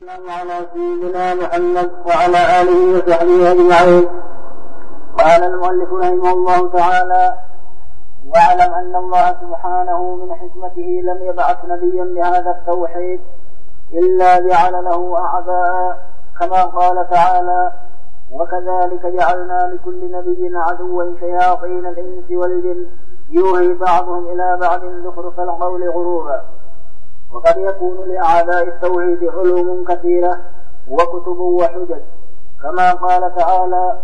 على سيدنا محمد وعلى آله وصحبه أجمعين. قال المؤلف رحمه الله تعالى: واعلم أن الله سبحانه من حكمته لم يبعث نبيا بهذا التوحيد إلا جعل له أعداء، كما قال تعالى: وكذلك جعلنا لكل نبي عدوا شياطين الإنس والجن يوحي بعضهم إلى بعض زخرف القول غرورا. وقد يكون لأعداء التوحيد علوم كثيرة وكتب وحجج، كما قال تعالى: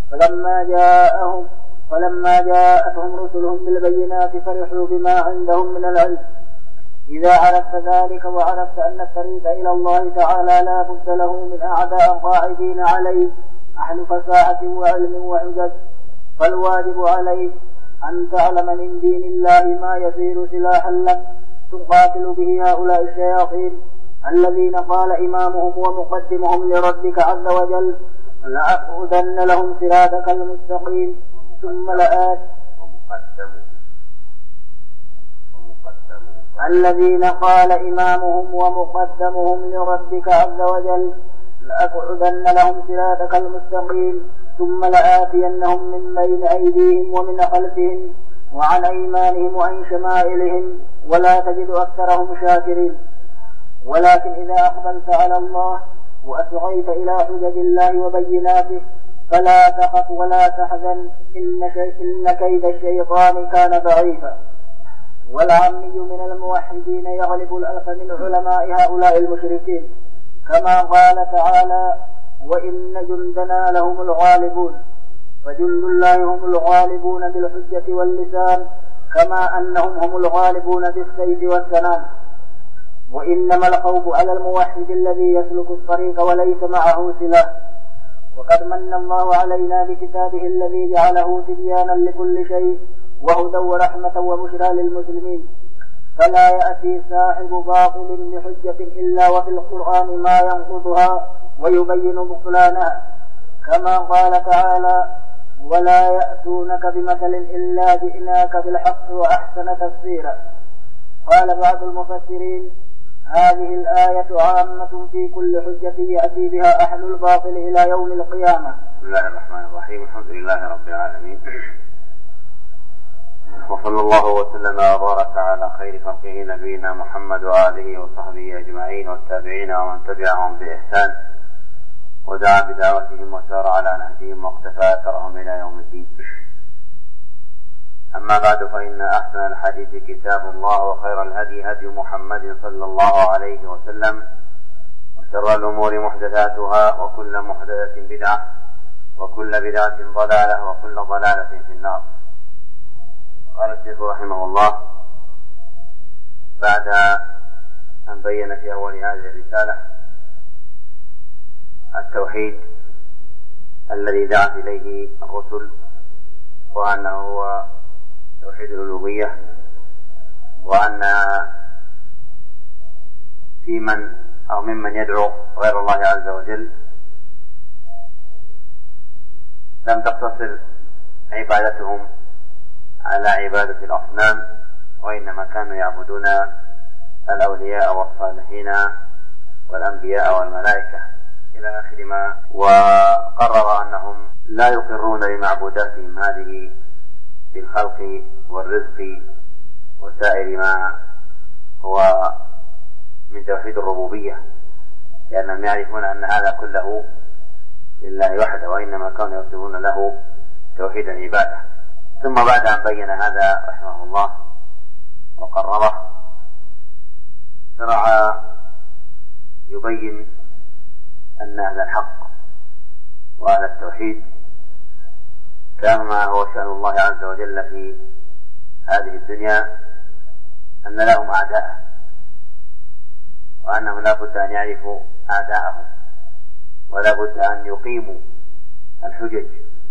فلما جاءتهم رسلهم بالبينات فرحوا بما عندهم من العلم. إذا عرفت ذلك وعرفت أن الطريق إلى الله تعالى لا بد له من أعداء قاعدين عليه أهل فصاحة وعلم وحجج، فالواجب عليك أن تعلم من دين الله ما يصير سلاحا لك تقاتل به هؤلاء الشياطين الذين قال إمامهم ومقدمهم لربك عز وجل: لأقعدن لهم صراطك المستقيم ثم الذين قال إمامهم ومقدمهم لربك عز وجل: لأقعدن لهم صراطك المستقيم ثم لآتينهم من بين أيديهم ومن خلفهم وعن أيمانهم وعن شمائلهم ولا تجد أكثرهم شاكرين. ولكن إذا أقبلت على الله وأسعيت إلى حجج الله وبيناته فلا تخف ولا تحزن، إن كيد الشيطان كان ضعيفا. والعامي من الموحدين يغلب الألف من علماء هؤلاء المشركين، كما قال تعالى: وإن جندنا لهم الغالبون. فجند الله هم الغالبون بالحجة واللسان، كما أنهم هم الغالبون بالسيف والسنان. وإنما الخوف على الموحد الذي يسلك الطريق وليس معه سلاح. وقد من الله علينا بكتابه الذي جعله تبيانا لكل شيء وهدى ورحمة وبشرى للمسلمين، فلا يأتي صاحب باطل بحجة إلا وفي القرآن ما ينقضها ويبين بطلانها، كما قال تعالى: ولا يأتونك بمثل إلا جئناك بالحق وأحسن تفسيرا. قال بعض المفسرين: هذه الآية عامة في كل حجة يأتي بها أهل الباطل إلى يوم القيامة. بسم الله الرحمن الرحيم. الحمد لله رب العالمين، وصلى الله وسلم وبارك على خير خلقه نبينا محمد وآله وصحبه أجمعين والتابعين ومن تبعهم بإحسان ودعا بدعوتهم وسار على نهجهم واقتفى أثرهم إلى يوم الدين. أما بعد، فإن أحسن الحديث كتاب الله، وخير الهدي هدي محمد صلى الله عليه وسلم، وشر الأمور محدثاتها، وكل محدثة بدعة، وكل بدعة ضلالة، وكل ضلالة في النار. قال الشيخ رحمه الله بعد أن بين في أول هذه الرسالة التوحيد الذي دعت إليه الرسل، وأنه هو توحيد الألوهية، وأن في من أو ممن يدعو غير الله عز وجل لم تقتصر عبادتهم على عبادة الأصنام، وإنما كانوا يعبدون الأولياء والصالحين والأنبياء والملائكة إلى آخر ما. وقرر أنهم لا يقرون لمعبوداتهم هذه بالخلق والرزق وسائر ما هو من توحيد الربوبية، لأنهم يعرفون أن هذا كله لله وحده، وإنما كانوا يصفون له توحيد العبادة. ثم بعد أن بين هذا رحمه الله وقرره، شرع يبين أن أهل الحق وأهل التوحيد كما هو شأن الله عز وجل في هذه الدنيا أن لهم أعداء، وأنهم لا بد أن يعرفوا أعداءهم، ولا بد أن يقيموا الحجج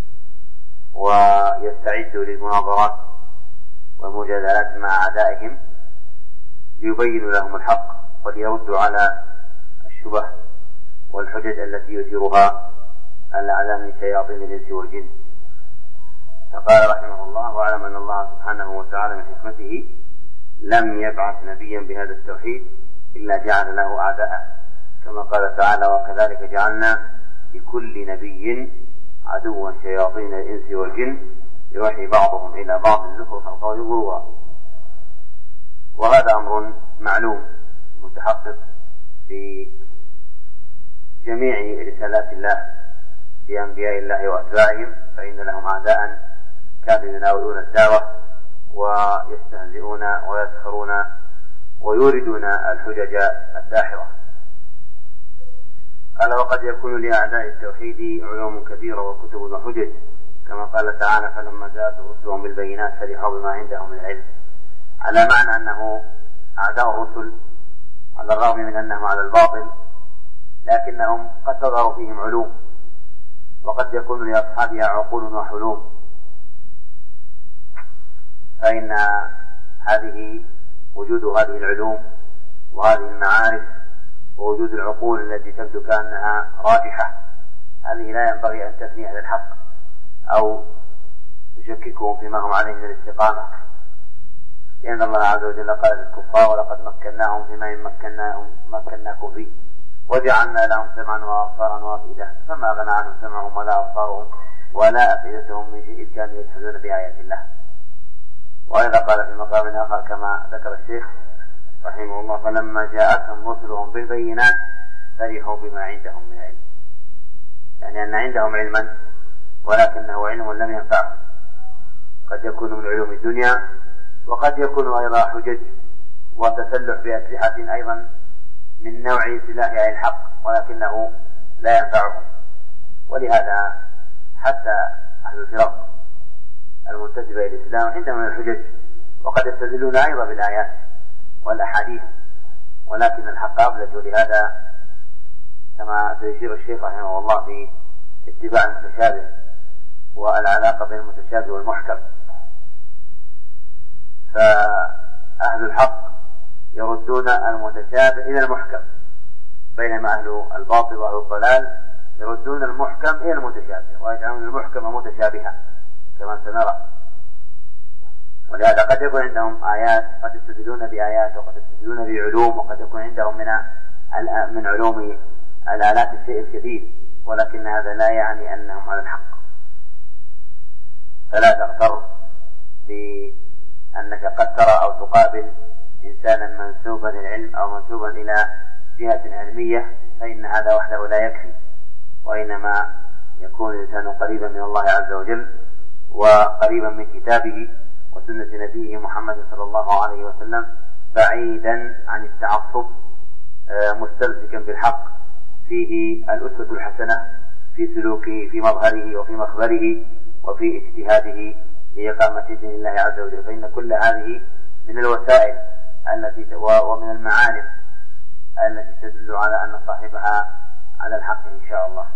ويستعدوا للمناظرات والمجادلات مع أعدائهم ليبينوا لهم الحق وليردوا على الشبه والحجج التي يثيرها الأعداء من شياطين الإنس والجن. فقال رحمه الله: واعلم أن الله سبحانه وتعالى من حكمته لم يبعث نبيا بهذا التوحيد إلا جعل له أعداء، كما قال تعالى: وكذلك جعلنا لكل نبي عدوا شياطين الإنس والجن يوحي بعضهم إلى بعض زخرف القول غرورا. وهذا أمر معلوم متحقق في جميع رسالات الله في أنبياء الله وأتباعهم، فإن لهم أعداء كانوا يناولون الدعوة ويستهزئون ويسخرون ويوردون الحجج الداحرة. قال: وقد يكون لأعداء التوحيد علوم كثيرة وكتب وحجج، كما قال تعالى: فلما جاءتهم رسلهم بالبينات فرحوا بما عندهم من العلم، على معنى أنه أعداء الرسل على الرغم من أنهم على الباطل لكنهم قد تظهر فيهم علوم، وقد يكون لأصحابها عقول وحلوم، فإن وجود هذه العلوم وهذه المعارف ووجود العقول التي تبدو كأنها راجحة، هذه لا ينبغي أن تثني أهل الحق أو تشككهم فيما هم عليه من الاستقامة، لأن الله عز وجل قال للكفار: ولقد مكناهم فيما إن مكناكم فيه وجعلنا لهم سمعا وأبصارا وأفئدة فما أغنى عنهم سمعهم ولا أبصارهم ولا أفئدتهم من شيء إذ كانوا يجحدون بآيات الله. وأيضا قال في مقام آخر كما ذكر الشيخ رحمه الله: فلما جاءتهم رسلهم بالبينات فرحوا بما عندهم من علم، يعني أن عندهم علما ولكنه علم لم ينفعهم، قد يكون من علوم الدنيا وقد يكون أيضا حجج وتسلح بأسلحة أيضا من نوع سلاح أهل الحق ولكنه لا ينفعهم. ولهذا حتى أهل الفرق المنتسبة إلى الإسلام عندهم من الحجج، وقد يستدلون أيضا بالآيات والأحاديث، ولكن الحق أبلج. ولهذا كما سيشير الشيخ رحمه الله في اتباع المتشابه والعلاقة بين المتشابه والمحكم، فأهل الحق يردون المتشابه إلى المحكم، بينما أهل الباطل وأهل الضلال يردون المحكم إلى المتشابه ويجعلون المحكم متشابها كما سنرى. ولهذا قد يكون عندهم آيات، قد يستدلون بآيات وقد يستدلون بعلوم، وقد يكون عندهم من علوم الآلات الشيء الكثير، ولكن هذا لا يعني أنهم على الحق. فلا تغتر بأنك قد ترى أو تقابل إنسانا منسوبا للعلم أو منسوبا إلى جهة علمية، فإن هذا وحده لا يكفي، وإنما يكون الإنسان قريبا من الله عز وجل وقريبا من كتابه وسنة نبيه محمد صلى الله عليه وسلم، بعيدا عن التعصب، مستمسكا بالحق، فيه الأسوة الحسنة في سلوكه في مظهره وفي مخبره وفي اجتهاده لإقامة دين الله عز وجل. فإن كل هذه من الوسائل ومن المعالم التي تدل على أن صاحبها على الحق إن شاء الله.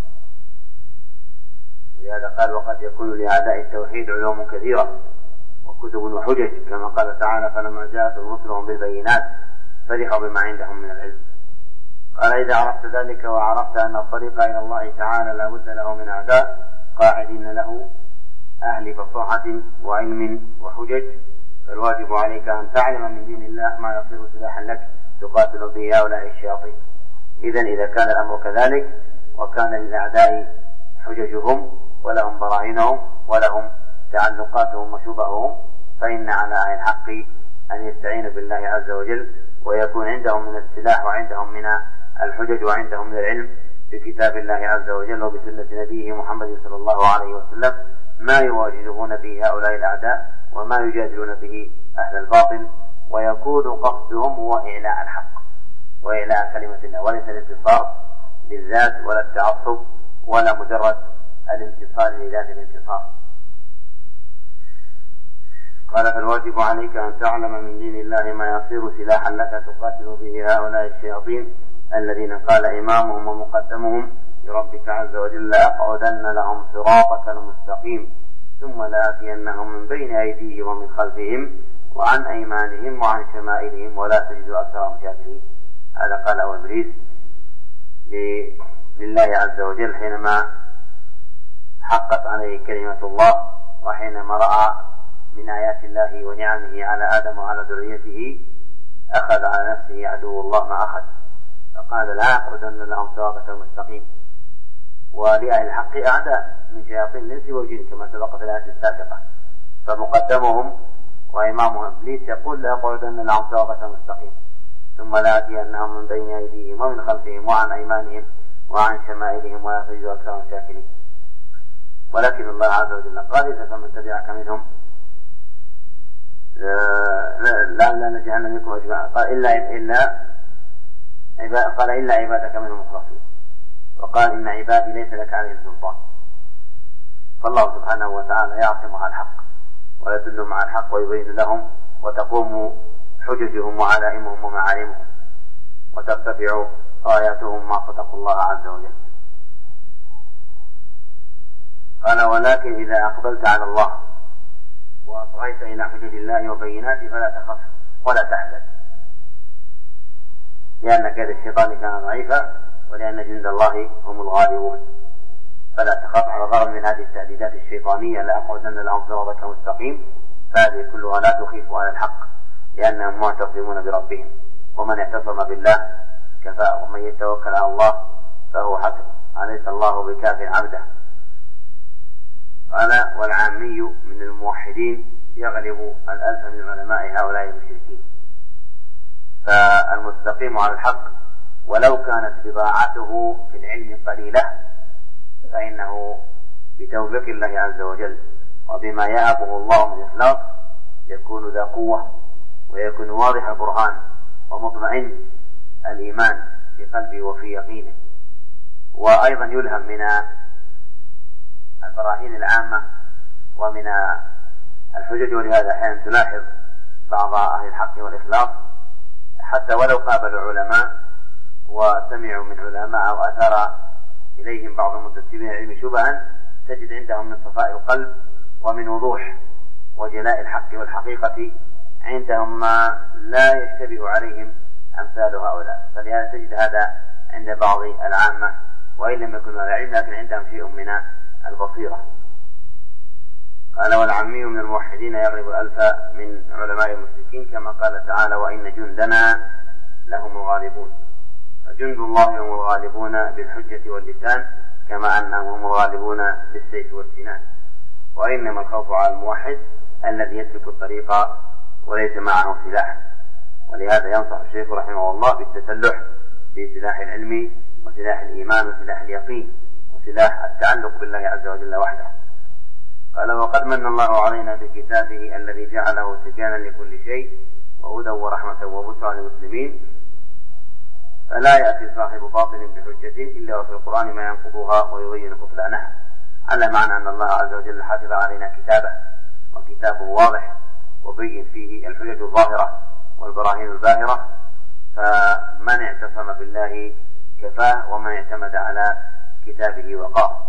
ولهذا قال: وقد يكون لأعداء التوحيد علوم كثيرة وكتب وحجج، كما قال تعالى: فلما جاءتهم رسلهم بالبينات فرحوا بما عندهم من العلم. قال: إذا عرفت ذلك وعرفت أن الطريق إلى الله تعالى لا بد له من أعداء قاعدين له أهل فصاحة وعلم وحجج، فالواجب عليك أن تعلم من دين الله ما يصير سلاحا لك تقاتل به هؤلاء الشياطين. إذا كان الأمر كذلك وكان للأعداء حججهم ولهم براهينهم ولهم تعلقاتهم وشبههم، فإن على أهل الحق أن يستعينوا بالله عز وجل ويكون عندهم من السلاح وعندهم من الحجج وعندهم من العلم بكتاب الله عز وجل وبسنة نبيه محمد صلى الله عليه وسلم ما يواجهون به هؤلاء الأعداء وما يجادلون به أهل الباطل، ويكون قصدهم هو إعلاء الحق وإعلاء كلمة الله، وليس الانتصار للذات ولا التعصب ولا مجرد الانتصار لذات الانتصار. قال: فالواجب عليك أن تعلم من دين الله ما يصير سلاحا لك تقاتل به هؤلاء الشياطين الذين قال إمامهم ومقدمهم لربك عز وجل: لأقعدن لهم صراطك المستقيم ثم لآتينهم من بين أيديهم ومن خلفهم وعن أيمانهم وعن شمائلهم ولا تجد أكثرهم شاكرين. هذا قاله إبليس لله عز وجل حينما حقت عليه كلمة الله، وحينما رأى من آيات الله ونعمه على آدم وعلى ذريته أخذ على نفسه عدو الله ما أخذ، فقال لا أقعدن لهم صراطك المستقيم. ولأهل الحق أعداء من شياطين الإنس والجن كما سبق في الآية السابقة، فمقدمهم وإمامهم إبليس يقول لا أقعدن لهم صراطك المستقيم ثم لآتينهم من بين أيديهم ومن خلفهم وعن أيمانهم وعن شمائلهم ولا تجد أكثرهم شاكرين. ولكن الله عز وجل قال فمن تبعك منهم لا نجعلن منكم أجمعين، قال إلا عبادك منهم مخلصين، وقال إن عبادي ليس لك عليهم سلطان. فالله سبحانه وتعالى يعصمها الحق ويدلهم على الحق ويبين لهم، وتقوم حججهم وعلائمهم ومعالمهم، وترتفع آياتهم ما صدقوا الله عز وجل. قال ولكن إذا أقبلت على الله وأصغيت إلى حجج الله وبيناته فلا تخف ولا تحزن، لأن كيد الشيطان كان ضعيفا ولأن جند الله هم الغالبون. فلا تخف على الرغم من هذه التهديدات الشيطانية لا أقعدن لهم صراطك مستقيم، فهذه كلها لا تخيف على الحق لأنهم معتصمون بربهم، ومن اعتصم بالله كفاه، ومن يتوكل على الله فهو حسبه، أليس الله بكاف عبده. قال والعامي من الموحدين يغلب الألف من علماء هؤلاء المشركين. فالمستقيم على الحق ولو كانت بضاعته في العلم قليلة فإنه بتوفيق الله عز وجل وبما يهبه الله من إخلاص يكون ذا قوة، ويكون واضح البرهان ومطمئن الإيمان في قلبه وفي يقينه. وأيضا يلهم من البراهين العامة ومن الحجج، ولهذا أحيانا تلاحظ بعض أهل الحق والإخلاص حتى ولو قابلوا علماء وسمعوا من علماء أو أثار إليهم بعض المنتسبين العلم شبها، تجد عندهم من صفاء القلب ومن وضوح وجلاء الحق والحقيقة عندهم ما لا يشتبه عليهم أمثال هؤلاء. فلهذا تجد هذا عند بعض العامة وإن لم يكن على علم لكن عندهم شيء من البصيرة. قال والعامي من الموحدين يغلب الألف من علماء المشركين، كما قال تعالى وإن جندنا لهم الغالبون. فجند الله هم الغالبون بالحجة واللسان كما أنهم هم الغالبون بالسيف والسنان. وإنما الخوف على الموحد الذي يسلك الطريق وليس معه سلاح. ولهذا ينصح الشيخ رحمه الله بالتسلح بسلاح العلم وسلاح الإيمان وسلاح اليقين وسلاح التعلق بالله عز وجل وحده. قال وقد من الله علينا بكتابه الذي جعله تبيانا لكل شيء وهدى ورحمة وبشرى للمسلمين، فلا يأتي صاحب باطل بحجة إلا وفي القرآن ما ينقضها ويبين بطلانها، على معنى أن الله عز وجل حافظ علينا كتابه، وكتابه واضح وبين فيه الحجج الظاهرة والبراهين الباهرة، فمن اعتصم بالله كفاه ومن اعتمد على كتابه وقاه.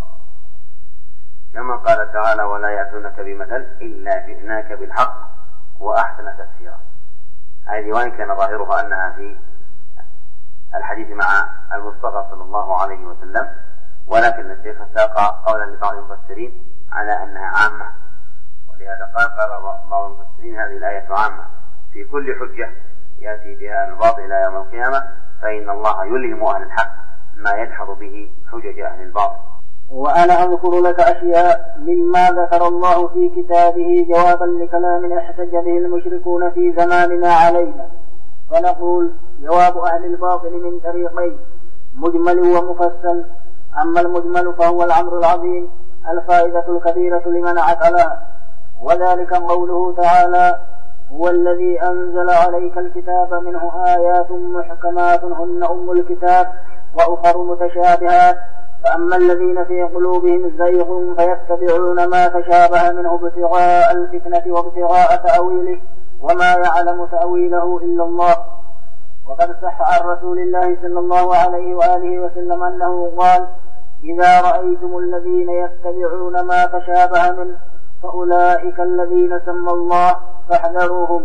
كما قال تعالى ولا يأتونك بمثل إلا جئناك بالحق وأحسن تفسيرا. هذه وإن كان ظاهرها أنها في الحديث مع المصطفى صلى الله عليه وسلم، ولكن الشيخ ساق قولا لبعض المفسرين على أنها عامة، ولهذا قال بعض المفسرين هذه الآية عامة في كل حجة يأتي بها الباطل إلى يوم القيامة، فإن الله يلهم أهل الحق ما يدحض به حجج أهل الباطل. وأنا أذكر لك أشياء مما ذكر الله في كتابه جوابا لكلام احتج به المشركون في زماننا علينا، فنقول جواب أهل الباطل من طريقين مجمل ومفصل. أما المجمل فهو الأمر العظيم الفائدة الكبيرة لمن عقلها، وذلك قوله تعالى هو الذي أنزل عليك الكتاب منه آيات محكمات هن أم الكتاب وأخر متشابهات، فأما الذين في قلوبهم زيغ فيتبعون ما تشابه منه ابتغاء الفتنة وابتغاء تأويله وما يعلم تأويله إلا الله. وقد صح عن رسول الله صلى الله عليه وآله وسلم أنه قال إذا رأيتم الذين يتبعون ما تشابه منه فأولئك الذين سمى الله فاحذروهم.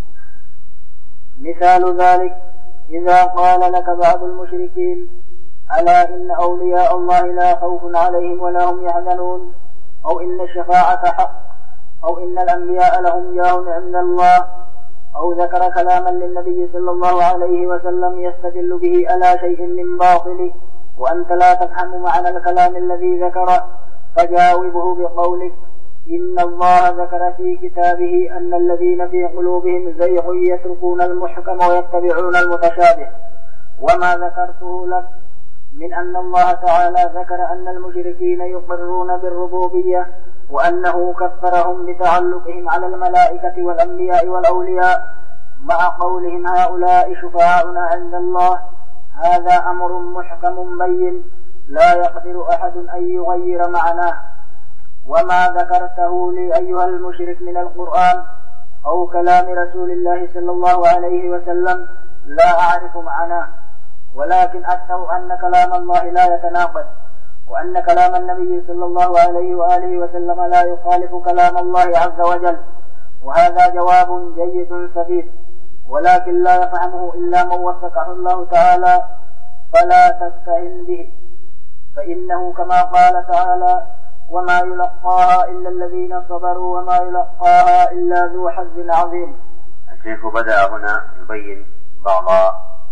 مثال ذلك إذا قال لك بعض المشركين ألا إن أولياء الله لا خوف عليهم ولا هم يحزنون، أو إن الشفاعة حق، أو إن الأنبياء لهم جاه عند الله، أو ذكر كلاما للنبي صلى الله عليه وسلم يستدل به على شيء من باطله وأنت لا تفهم معنى الكلام الذي ذكره، فجاوبه بقولك: إن الله ذكر في كتابه أن الذين في قلوبهم زيغ يتركون المحكم ويتبعون المتشابه، وما ذكرته لك من أن الله تعالى ذكر أن المشركين يقرون بالربوبية وأنه كفرهم بتعلقهم على الملائكة والأنبياء والأولياء مع قولهم هؤلاء شفعاؤنا عند الله، هذا أمر محكم بين لا يقدر أحد أن يغير معناه. وما ذكرته لي أيها المشرك من القرآن أو كلام رسول الله صلى الله عليه وسلم لا أعرف معناه، ولكن أذكر أن كلام الله لا يتناقض، وأن كلام النبي صلى الله عليه وآله وسلم لا يخالف كلام الله عز وجل، وهذا جواب جيد سديد، ولكن لا يفهمه إلا من وفقه الله تعالى، فلا تستهن به، فإنه كما قال تعالى: وما يلقاها إلا الذين صبروا وما يلقاها إلا ذو حظ عظيم. الشيخ بدأ هنا يبين بعض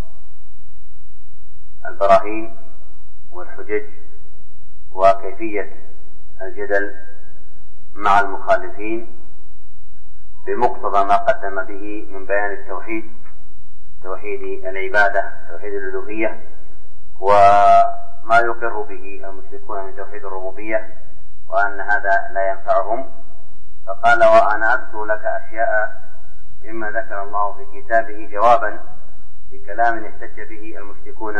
البراهين والحجج وكيفية الجدل مع المخالفين بمقتضى ما قدم به من بيان التوحيد، توحيد العبادة، توحيد الألوهية، وما يقر به المشركون من توحيد الربوبية، وأن هذا لا ينفعهم. فقال: وأنا أذكر لك أشياء مما ذكر الله في كتابه جوابا بكلام احتج به المشركون.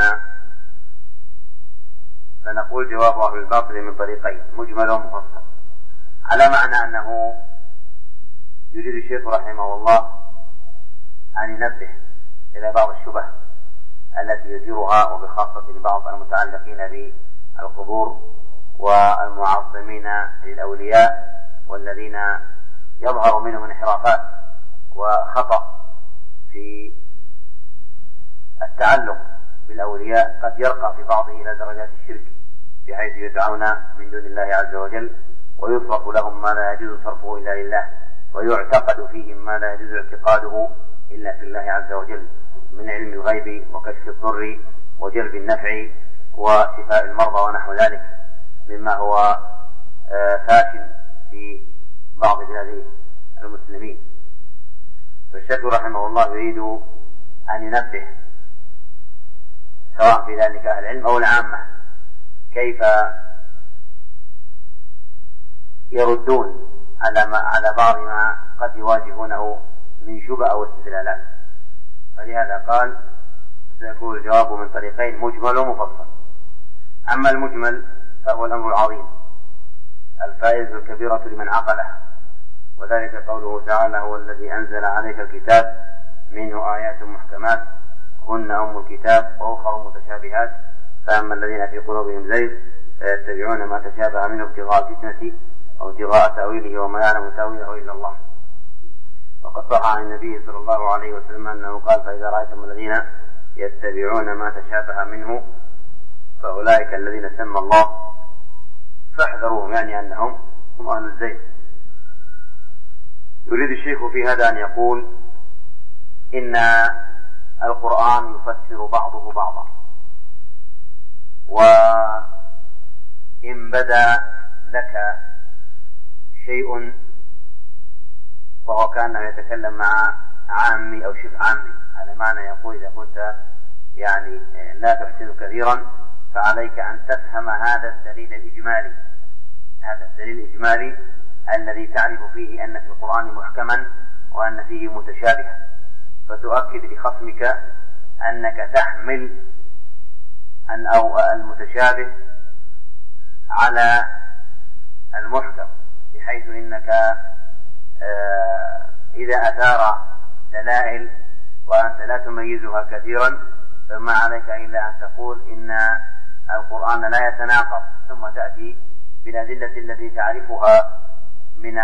فنقول جواب أهل الباطل من طريقين: مجمل ومفصل، على معنى أنه يريد الشيخ رحمه الله أن ينبه إلى بعض الشبه التي يثيرها، وبخاصة بعض المتعلقين بالقبور والمعظمين للأولياء، والذين يظهر منهم انحرافات وخطأ في التعلق بالأولياء قد يرقى في بعضه إلى درجات الشرك، بحيث يدعون من دون الله عز وجل ويصرف لهم ما لا يجوز صرفه إلا لله، ويعتقد فيهم ما لا يجوز اعتقاده إلا في الله عز وجل من علم الغيب وكشف الضر وجلب النفع وشفاء المرضى ونحو ذلك، مما هو فاشل في بعض بلاد المسلمين. فالشيخ رحمه الله يريد أن ينبه سواء في ذلك أهل العلم أو العامة كيف يردون على بعض ما قد يواجهونه من شبه أو استدلالات. فلهذا قال: سيكون الجواب من طريقين: مجمل ومفصل. أما المجمل فهو الأمر العظيم الفائدة الكبيرة لمن عقله، وذلك قوله تعالى: هو الذي أنزل عليك الكتاب منه آيات محكمات هن أم الكتاب وأخر متشابهات، فأما الذين في قلوبهم زيغ فيتبعون ما تشابه منه ابتغاء الفتنة أو ابتغاء تأويله وما يعلم تأويله إلا الله. وقد صح عن النبي صلى الله عليه وسلم أنه قال: فإذا رأيتم الذين يتبعون ما تشابه منه فأولئك الذين سمى الله فاحذروهم، يعني أنهم هم أهل الزيغ. يريد الشيخ في هذا أن يقول إن القرآن يفسر بعضه بعضا، وإن بدا لك شيء وهو كأنه يتكلم مع عامي أو شبه عامي، هذا معنى يقول إذا كنت يعني لا تحسن كثيرا فعليك أن تفهم هذا الدليل الإجمالي، هذا الدليل الإجمالي الذي تعرف فيه أن في القرآن محكما وأن فيه متشابها، فتؤكد لخصمك أنك تحمل أو المتشابه على المحكم، بحيث إنك إذا أثار دلائل وأنت لا تميزها كثيرا فما عليك إلا أن تقول إن القرآن لا يتناقض، ثم تأتي بالأدلة التي تعرفها من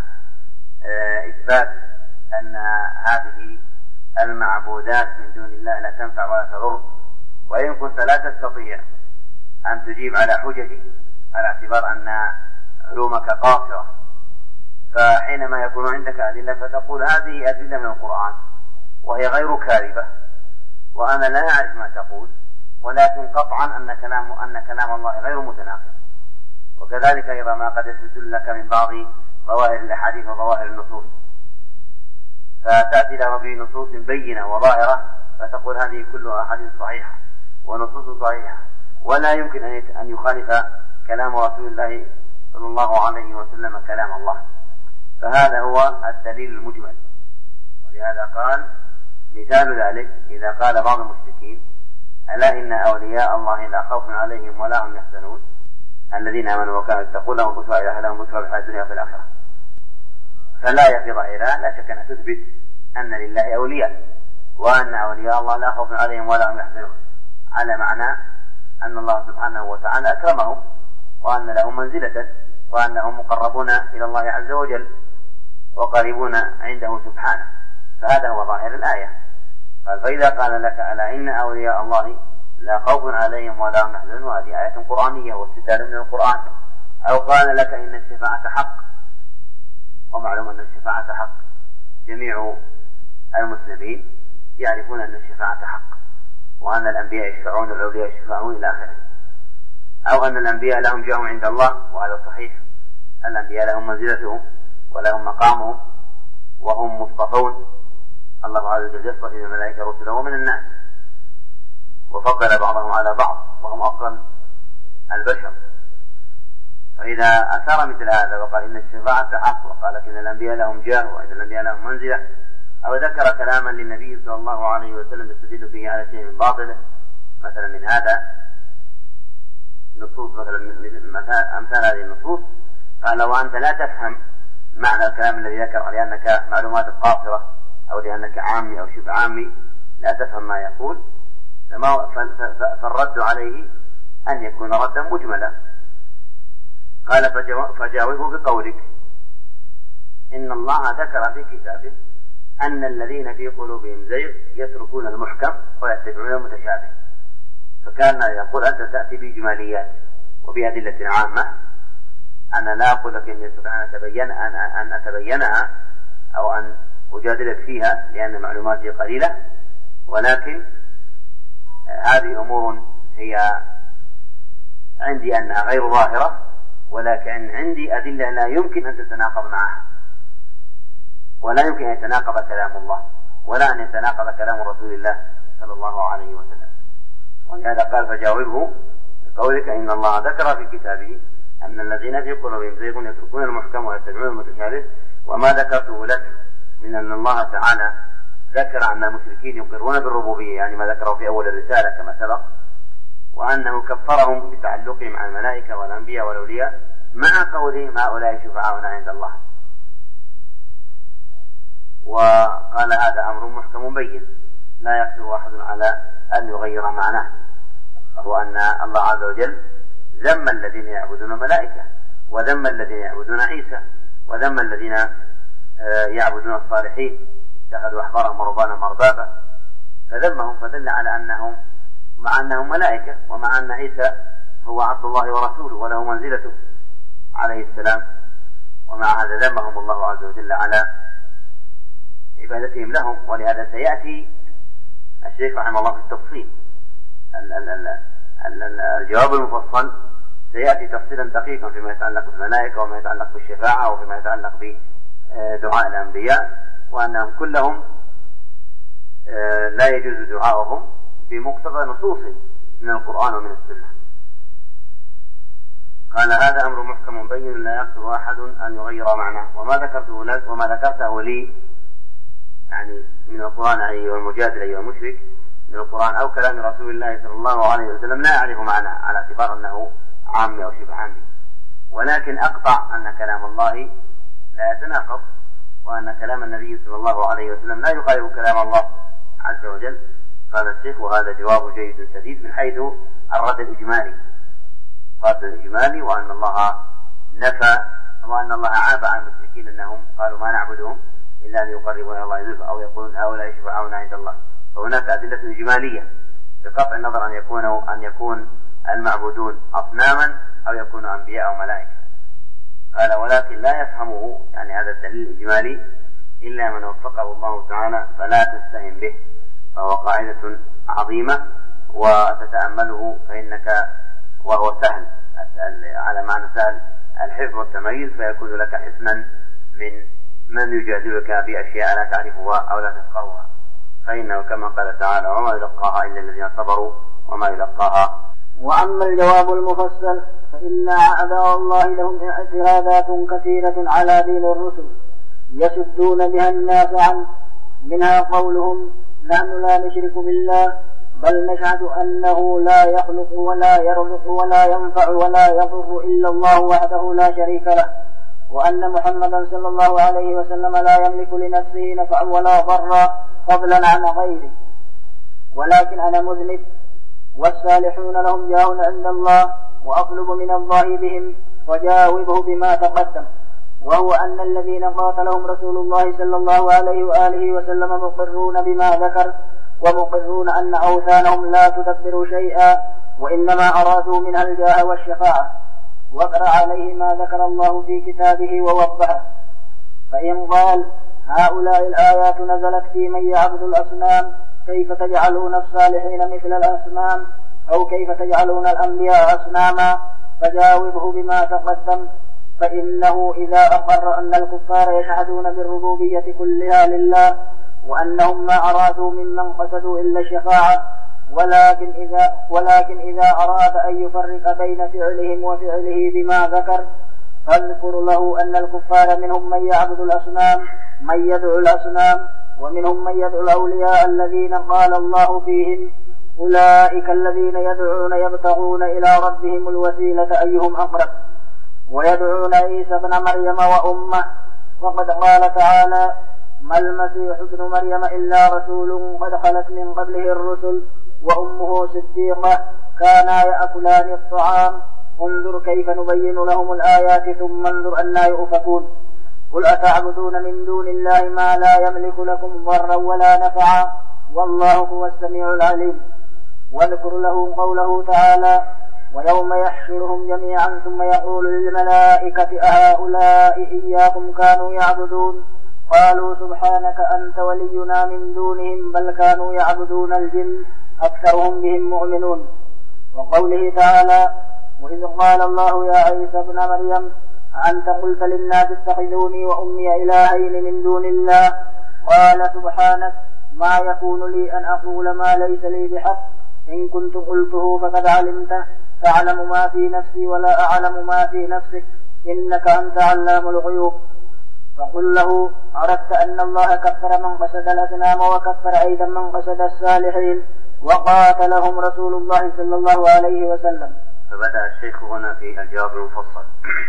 إثبات أن هذه المعبودات من دون الله لا تنفع ولا تضر. وإن كنت لا تستطيع أن تجيب على حججه على اعتبار أن علومك قاصرة، فحينما يكون عندك أدلة فتقول هذه أدلة من القرآن وهي غير كاذبة وأنا لا أعرف ما تقول، ولكن قطعا أن كلام الله غير متناقض. وكذلك أيضا ما قد يستدل لك من بعض ظواهر الأحاديث وظواهر النصوص، فتأتي له بنصوص بينة وظاهرة فتقول هذه كلها أحاديث صحيحة ونصوص صحيحة، ولا يمكن أن يخالف كلام رسول الله صلى الله عليه وسلم كلام الله. فهذا هو الدليل المجمل. ولهذا قال مثال ذلك إذا قال بعض المشركين ألا إن أولياء الله لا خوف عليهم ولا هم يحزنون الذين آمنوا وكانوا يتقون لهم بشرى إلى لهم بشرى في الحياة الدنيا وفي الآخرة. فالآية في ظاهرها لا شك أنها تثبت أن لله أولياء، وأن أولياء الله لا خوف عليهم ولا هم يحزنون، على معنى أن الله سبحانه وتعالى أكرمهم وأن لهم منزلة وأنهم مقربون إلى الله عز وجل وقريبون عنده سبحانه. فهذا هو ظاهر الآية. قال فإذا قال لك ألا إن أولياء الله لا خوف عليهم ولا هم يحزنون، وهذه آية قرآنية واستدلال من القرآن. أو قال لك إن الشفاعة حق، ومعلوم أن الشفاعة حق، جميع المسلمين يعرفون أن الشفاعة حق وأن الأنبياء يشفعون والأولياء يشفعون إلى آخره. أو أن الأنبياء لهم جاه عند الله، وهذا صحيح، الأنبياء لهم منزلتهم ولهم مقامهم وهم مصطفون، الله عز وجل يصطفي من الملائكة رسله ومن الناس، وفضل بعضهم على بعض وهم أفضل البشر. فإذا أثار مثل هذا وقال إن الشفاعة حق، وقال إن الأنبياء لهم جاه وإن الأنبياء لهم منزلة، أو ذكر كلاما للنبي صلى الله عليه وسلم يستدل به على شيء من باطله، مثلا من هذا نصوص، مثلا أمثال هذه النصوص، قال وأنت لا تفهم معنى الكلام الذي ذكر لأنك معلومات قاصرة أو لأنك عامي أو شبه عامي لا تفهم ما يقول، فالرد عليه أن يكون ردا مجملا. قال فجاوبه بقولك إن الله ذكر في كتابه أن الذين في قلوبهم زيغ يتركون المحكم ويتبعون المتشابه. فكان يقول أنت تأتي بإجماليات وبأدلة عامة، أنا لا أقول لك إني أستطيع أن أتبينها أو أن أجادلك فيها لأن معلوماتي قليلة، ولكن هذه أمور هي عندي أنها غير ظاهرة، ولكن عندي أدلة لا يمكن أن تتناقض معها، ولا يمكن أن يتناقض كلام الله ولا أن يتناقض كلام رسول الله صلى الله عليه وسلم. ولهذا قال فجاوبه بقولك إن الله ذكر في كتابه أن الذين في قلوبهم زيغ يتركون المحكم ويتبعون المتشابه. وما ذكرته لك من أن الله تعالى ذكر أن المشركين يقرون بالربوبية، يعني ما ذكره في أول الرسالة كما سبق، وأنه كفرهم بتعلقهم مع الملائكة والأنبياء والأولياء مع قولهم هؤلاء شفعاؤنا عند الله. وقال هذا أمر محكم بين لا يقدر أحد على أن يغير معناه، وهو أن الله عز وجل ذم الذين يعبدون الملائكة وذم الذين يعبدون عيسى وذم الذين يعبدون الصالحين اتخذوا أحبارهم ورهبانهم أربابا، فذمهم، فدل على أنهم مع أنهم ملائكة ومع أن عيسى هو عبد الله ورسوله وله منزلته عليه السلام، ومع هذا ذمهم الله عز وجل على عبادتهم لهم. ولهذا سيأتي الشيخ رحمه الله في التفصيل الجواب المفصل سيأتي تفصيلا دقيقا فيما يتعلق بالملائكة وما يتعلق بالشفاعة وفيما يتعلق بدعاء الأنبياء، وأنهم كلهم لا يجوز دعاؤهم بمقتضى نصوص من القرآن ومن السنة. قال هذا أمر محكم بين لا يقدر أحد أن يغير معناه. وما ذكرته لك وما ذكرته لي يعني من القرآن أيها المجادل أيها المشرك من القرآن أو كلام رسول الله صلى الله عليه وسلم لا أعرف معناه على اعتبار أنه عامي أو شبه عامي، ولكن أقطع أن كلام الله لا يتناقض، وأن كلام النبي صلى الله عليه وسلم لا يخالف كلام الله عز وجل. قال الشيخ وهذا جواب جيد سديد من حيث الرد الإجمالي، الرد الإجمالي، وأن الله نفى وأن الله عاب عن المشركين أنهم قالوا ما نعبدهم إلا ليقربوا إلى الله زلفى أو يقولون هؤلاء شفعاؤنا عند الله. فهناك أدلة إجمالية بقطع النظر أن يكون المعبودون أصناما أو يكونوا أنبياء أو ملائكة. قال ولكن لا يفهمه يعني هذا الدليل الإجمالي إلا من وفقه الله تعالى فلا تستهن به، فهو قاعدة عظيمة وتتأمله فإنك وهو سهل على معنى سهل الحفظ والتمييز، فيكون لك حسنا من يجادلك بأشياء لا تعرفها أو لا تفقهها، فإنه كما قال تعالى وما يلقاها إلا الذين صبروا وما يلقاها. وأما الجواب المفصل فإن أعداء الله لهم اعتراضات كثيرة على دين الرسل يسدون بها الناس عنه، منها قولهم نحن لا نشرك بالله بل نشهد أنه لا يخلق ولا يرزق ولا ينفع ولا يضر إلا الله وحده لا شريك له، وأن محمدا صلى الله عليه وسلم لا يملك لنفسه نفعا ولا ضرا فضلا عن غيره، ولكن أنا مذنب والصالحون لهم جاه عند الله وأطلب من الله بهم وجاوبه بما تقدم، وهو أن الذين قاتلهم رسول الله صلى الله عليه وآله وسلم مقرون بما ذكر، ومقرون أن أوثانهم لا تدبر شيئا وإنما أرادوا منها الجاه والشفاعة، واقرأ عليه ما ذكر الله في كتابه ووضحه. فإن قال هؤلاء الآيات نزلت في من يعبد الأصنام كيف تجعلون الصالحين مثل الأصنام أو كيف تجعلون الأنبياء أصناما، فجاوبه بما تقدم، فإنه إذا أقر أن الكفار يشهدون بالربوبية كلها لله وأنهم ما أرادوا ممن قصدوا إلا الشفاعة، ولكن إذا أراد أن يفرق بين فعلهم وفعله بما ذكر فاذكر له أن الكفار منهم من يعبد الأصنام من يدعو الأصنام، ومنهم من يدعو الأولياء الذين قال الله فيهم أولئك الذين يدعون يبتغون إلى ربهم الوسيلة أيهم أقرب، ويدعون عيسى ابن مريم وأمه، وقد قال تعالى ما المسيح ابن مريم إلا رسول قد خلت من قبله الرسل وأمه صديقة كانا يأكلان الطعام، انظر كيف نبين لهم الآيات ثم انظر أنى يؤفكون. قل أتعبدون من دون الله ما لا يملك لكم ضرا ولا نفعا والله هو السميع العليم. واذكر له قوله تعالى ويوم يحشرهم جميعا ثم يقول للملائكة أهؤلاء إياكم كانوا يعبدون قالوا سبحانك أنت ولينا من دونهم بل كانوا يعبدون الجن أكثرهم بهم مؤمنون. وقوله تعالى وإذ قال الله يا عيسى ابن مريم أنت قلت للناس اتخذوني وأمي إلهين من دون الله قال سبحانك ما يكون لي أن أقول ما ليس لي بحق إن كنت قلته فقد علمته تعلم ما في نفسي ولا أعلم ما في نفسك إنك أنت علام الغيوب. فقل له عرفت أن الله كفر من قصد الأصنام وكفر أيضا من قصد الصالحين وقاتلهم رسول الله صلى الله عليه وسلم. فبدأ الشيخ هنا في الجواب المفصل،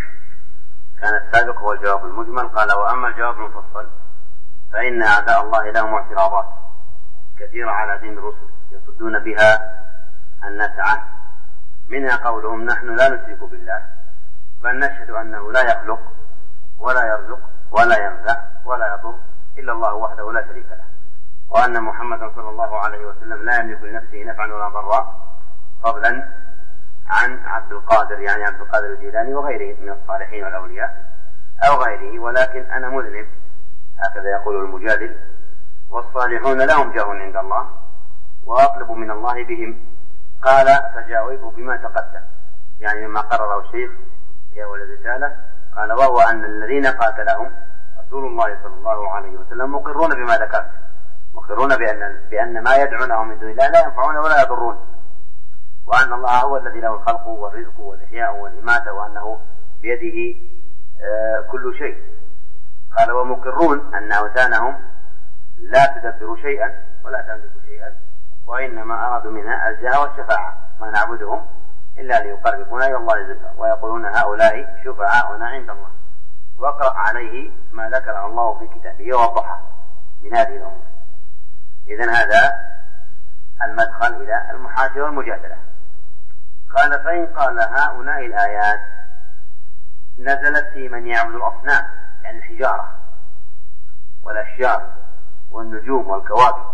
كان السابق هو الجواب المجمل، قال وأما الجواب المفصل فإن أعداء الله لهم اعتراضات كثيرة على دين الرسل يصدون بها الناس عنه، منها قولهم نحن لا نشرك بالله بل نشهد أنه لا يخلق ولا يرزق ولا ينفع ولا يضر إلا الله وحده لا شريك له، وأن محمدا صلى الله عليه وسلم لا يملك لنفسه نفعا ولا ضرا فضلا عن عبد القادر، يعني عبد القادر الجيلاني وغيره من الصالحين والأولياء أو غيره، ولكن أنا مذنب هكذا يقول المجادل، والصالحون لهم جاه عند الله وأطلب من الله بهم. قال فجاوبه بما تقدم، يعني مما قرره الشيخ في أول الرسالة، قال وهو أن الذين قاتلهم رسول الله صلى الله عليه وسلم مقرون بما ذكرت، مقرون بأن ما يدعونهم من دون الله لا ينفعون ولا يضرون، وأن الله هو الذي له الخلق والرزق والإحياء والإماتة وأنه بيده كل شيء. قال ومقرون أن أوثانهم لا تدبر شيئا ولا تملك شيئا وإنما أرادوا منها الجاه والشفاعة ما نعبدهم إلا ليقربونا إلى الله زلفى ويقولون هؤلاء شفعاؤنا عند الله. واقرأ عليه ما ذكر الله في كتابه ووضحه من هذه الأمور. إذن هذا المدخل إلى المحاجة والمجادلة. قال فإن قال هؤلاء الآيات نزلت في من يعبد الأصنام، يعني الحجارة والأشجار والنجوم والكواكب،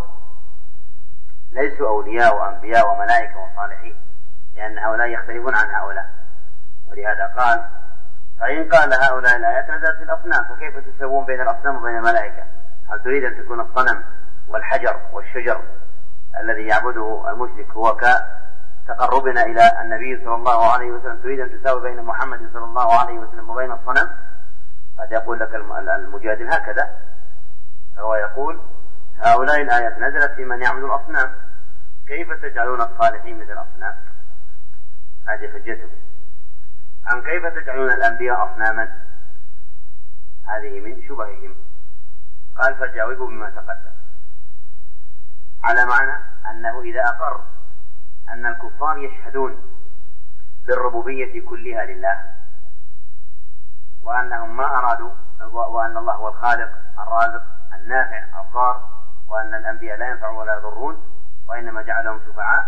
ليسوا أولياء وأنبياء وملائكة وصالحين، لأن هؤلاء يختلفون عن هؤلاء. ولهذا قال فإن قال هؤلاء الآيات نزلت في الأصنام فكيف تسوون بين الأصنام وبين الملائكة؟ هل تريد أن تكون الصنم والحجر والشجر الذي يعبده المشرك هو كتقربنا إلى النبي صلى الله عليه وسلم، تريد أن تساوي بين محمد صلى الله عليه وسلم وبين الصنم؟ قد يقول لك المجادل هكذا، فهو يقول هؤلاء الآيات نزلت في من يعبد الأصنام، كيف تجعلون الصالحين مثل الأصنام؟ هذه حجته. أم كيف تجعلون الأنبياء أصناما؟ هذه من شبههم. قال فجاوبوا بما تقدم، على معنى أنه إذا أقر أن الكفار يشهدون بالربوبية كلها لله، وأنهم ما أرادوا، وأن الله هو الخالق الرازق النافع الضار، وأن الأنبياء لا ينفعون ولا يضرون وإنما جعلهم شفعاء،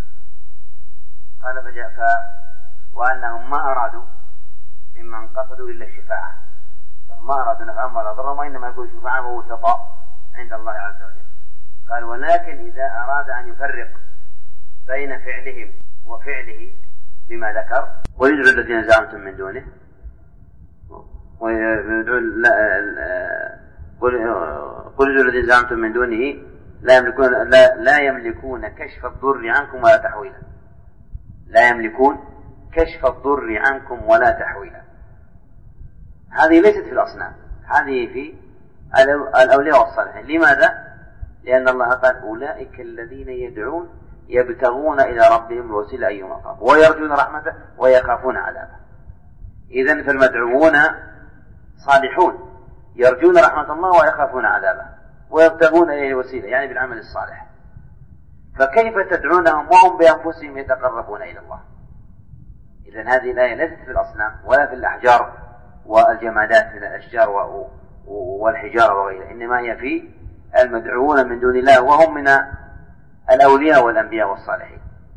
قال وأنهم ما أرادوا ممن قصدوا إلا الشفاعة، ما أرادوا نفعهم ولا ضرهم وإنما يكون شفعاء ووسطاء عند الله عز وجل. قال ولكن إذا أراد أن يفرق بين فعلهم وفعله بما ذكر، ويدعو الذين زعمتم من دونه، قل الذين زعمتم من دونه لا يملكون كشف الضر عنكم ولا تحويلا، لا يملكون كشف الضر عنكم ولا تحويلا. هذه ليست في الأصنام، هذه في الأولياء والصالحين. لماذا؟ لأن الله قال أولئك الذين يدعون يبتغون إلى ربهم الوسيلة أيهم أقرب ويرجون رحمته ويخافون عذابه. إذن فالمدعوون صالحون يرجون رحمة الله ويخافون عذابه ويبتغون إليه الوسيلة، يعني بالعمل الصالح. فكيف تدعونهم وهم بأنفسهم يتقربون إلى الله؟ إذن هذه الآية ليست في الأصنام ولا في الأحجار والجمادات من الأشجار والحجارة وغيرها، إنما هي في المدعوون من دون الله وهم من الأولياء والأنبياء والصالحين.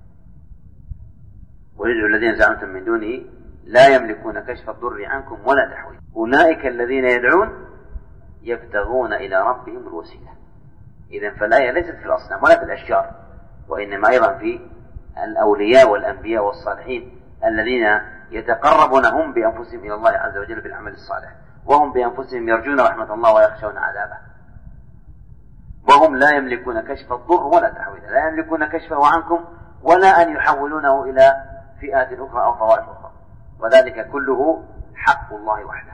ويدعو الذين زعمتم من دونه لا يملكون كشف الضر عنكم ولا تحويل، أولئك الذين يدعون يبتغون إلى ربهم الوسيلة. إذن فالآية ليست في الأصنام ولا في الأشجار، وإنما أيضا في الأولياء والأنبياء والصالحين الذين يتقربون هم بأنفسهم إلى الله عز وجل بالعمل الصالح، وهم بأنفسهم يرجون رحمة الله ويخشون عذابه، وهم لا يملكون كشف الضر ولا تحويله، لا يملكون كشفه عنكم ولا أن يحولونه إلى فئات أخرى أو طوائف أخرى، وذلك كله حق الله وحده.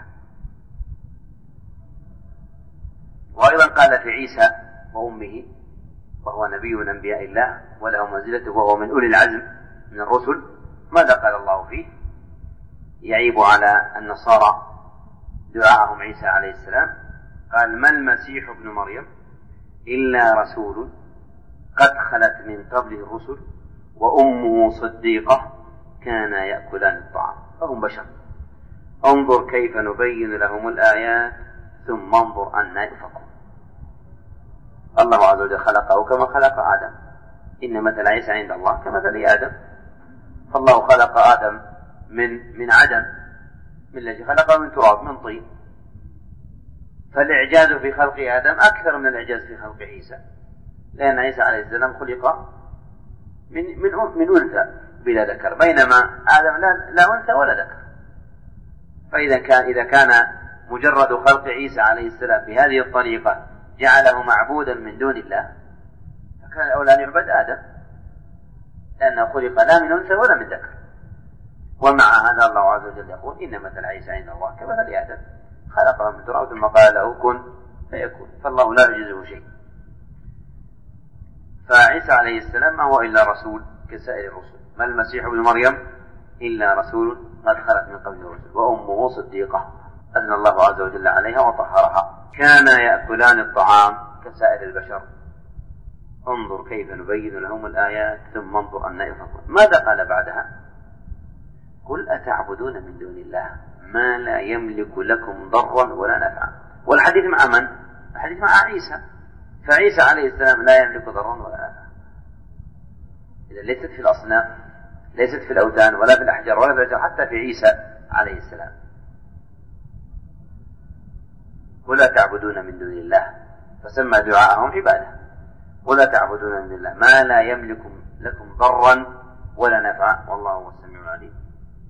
وأيضا قال في عيسى وأمه، وهو نبي من أنبياء الله وله منزلته وهو من أولي العزم من الرسل، ماذا قال الله فيه؟ يعيب على النصارى دعاءهم عيسى عليه السلام، قال ما المسيح ابن مريم إلا رسول قد خلت من قبله الرسل وأمه صديقة كانا يأكلان الطعام، فهم بشر، انظر كيف نبين لهم الآيات ثم انظر أنى يؤفكون. الله عز وجل خلقه كما خلق آدم، إن مثل عيسى عند الله كمثل آدم، فالله خلق آدم من عدم، من الذي خلقه من تراب من طين، فالإعجاز في خلق آدم أكثر من الإعجاز في خلق عيسى، لأن عيسى عليه السلام خلق من أنثى بلا ذكر، بينما آدم لا أنثى ولا ذكر. فإذا كان مجرد خلق عيسى عليه السلام بهذه الطريقة جعله معبودا من دون الله، فكان الأولى أن يعبد آدم، لأنه خلق لا من أنثى ولا من ذكر. ومع هذا الله عز وجل يقول إن مثل عيسى عند الله كمثل آدم خلقه من تراب ثم قال له كن فيكون، فالله لا يعجزه شيء. فعيسى عليه السلام ما هو إلا رسول كسائر الرسل، ما المسيح ابن مريم إلا رسول قد خلت من قبل الرسل وأمه صديقة أذن الله عز وجل عليها وطهرها، كانا يأكلان الطعام كسائر البشر، انظر كيف نبين لهم الآيات ثم انظر أنى يؤفكون. ماذا قال بعدها؟ قل أتعبدون من دون الله ما لا يملك لكم ضرا ولا نفعا. والحديث مع من؟ الحديث مع عيسى، فعيسى عليه السلام لا يملك ضرا ولا نفعا. إذا ليست في الأصنام، ليست في الأوثان ولا في الأحجار ولا في الأشجار، حتى في عيسى عليه السلام. ولا تعبدون من دون الله، فسمى دعاءهم عبادة. ولا تعبدون من دون الله ما لا يملك لكم ضرا ولا نفعا والله هو السميع العليم.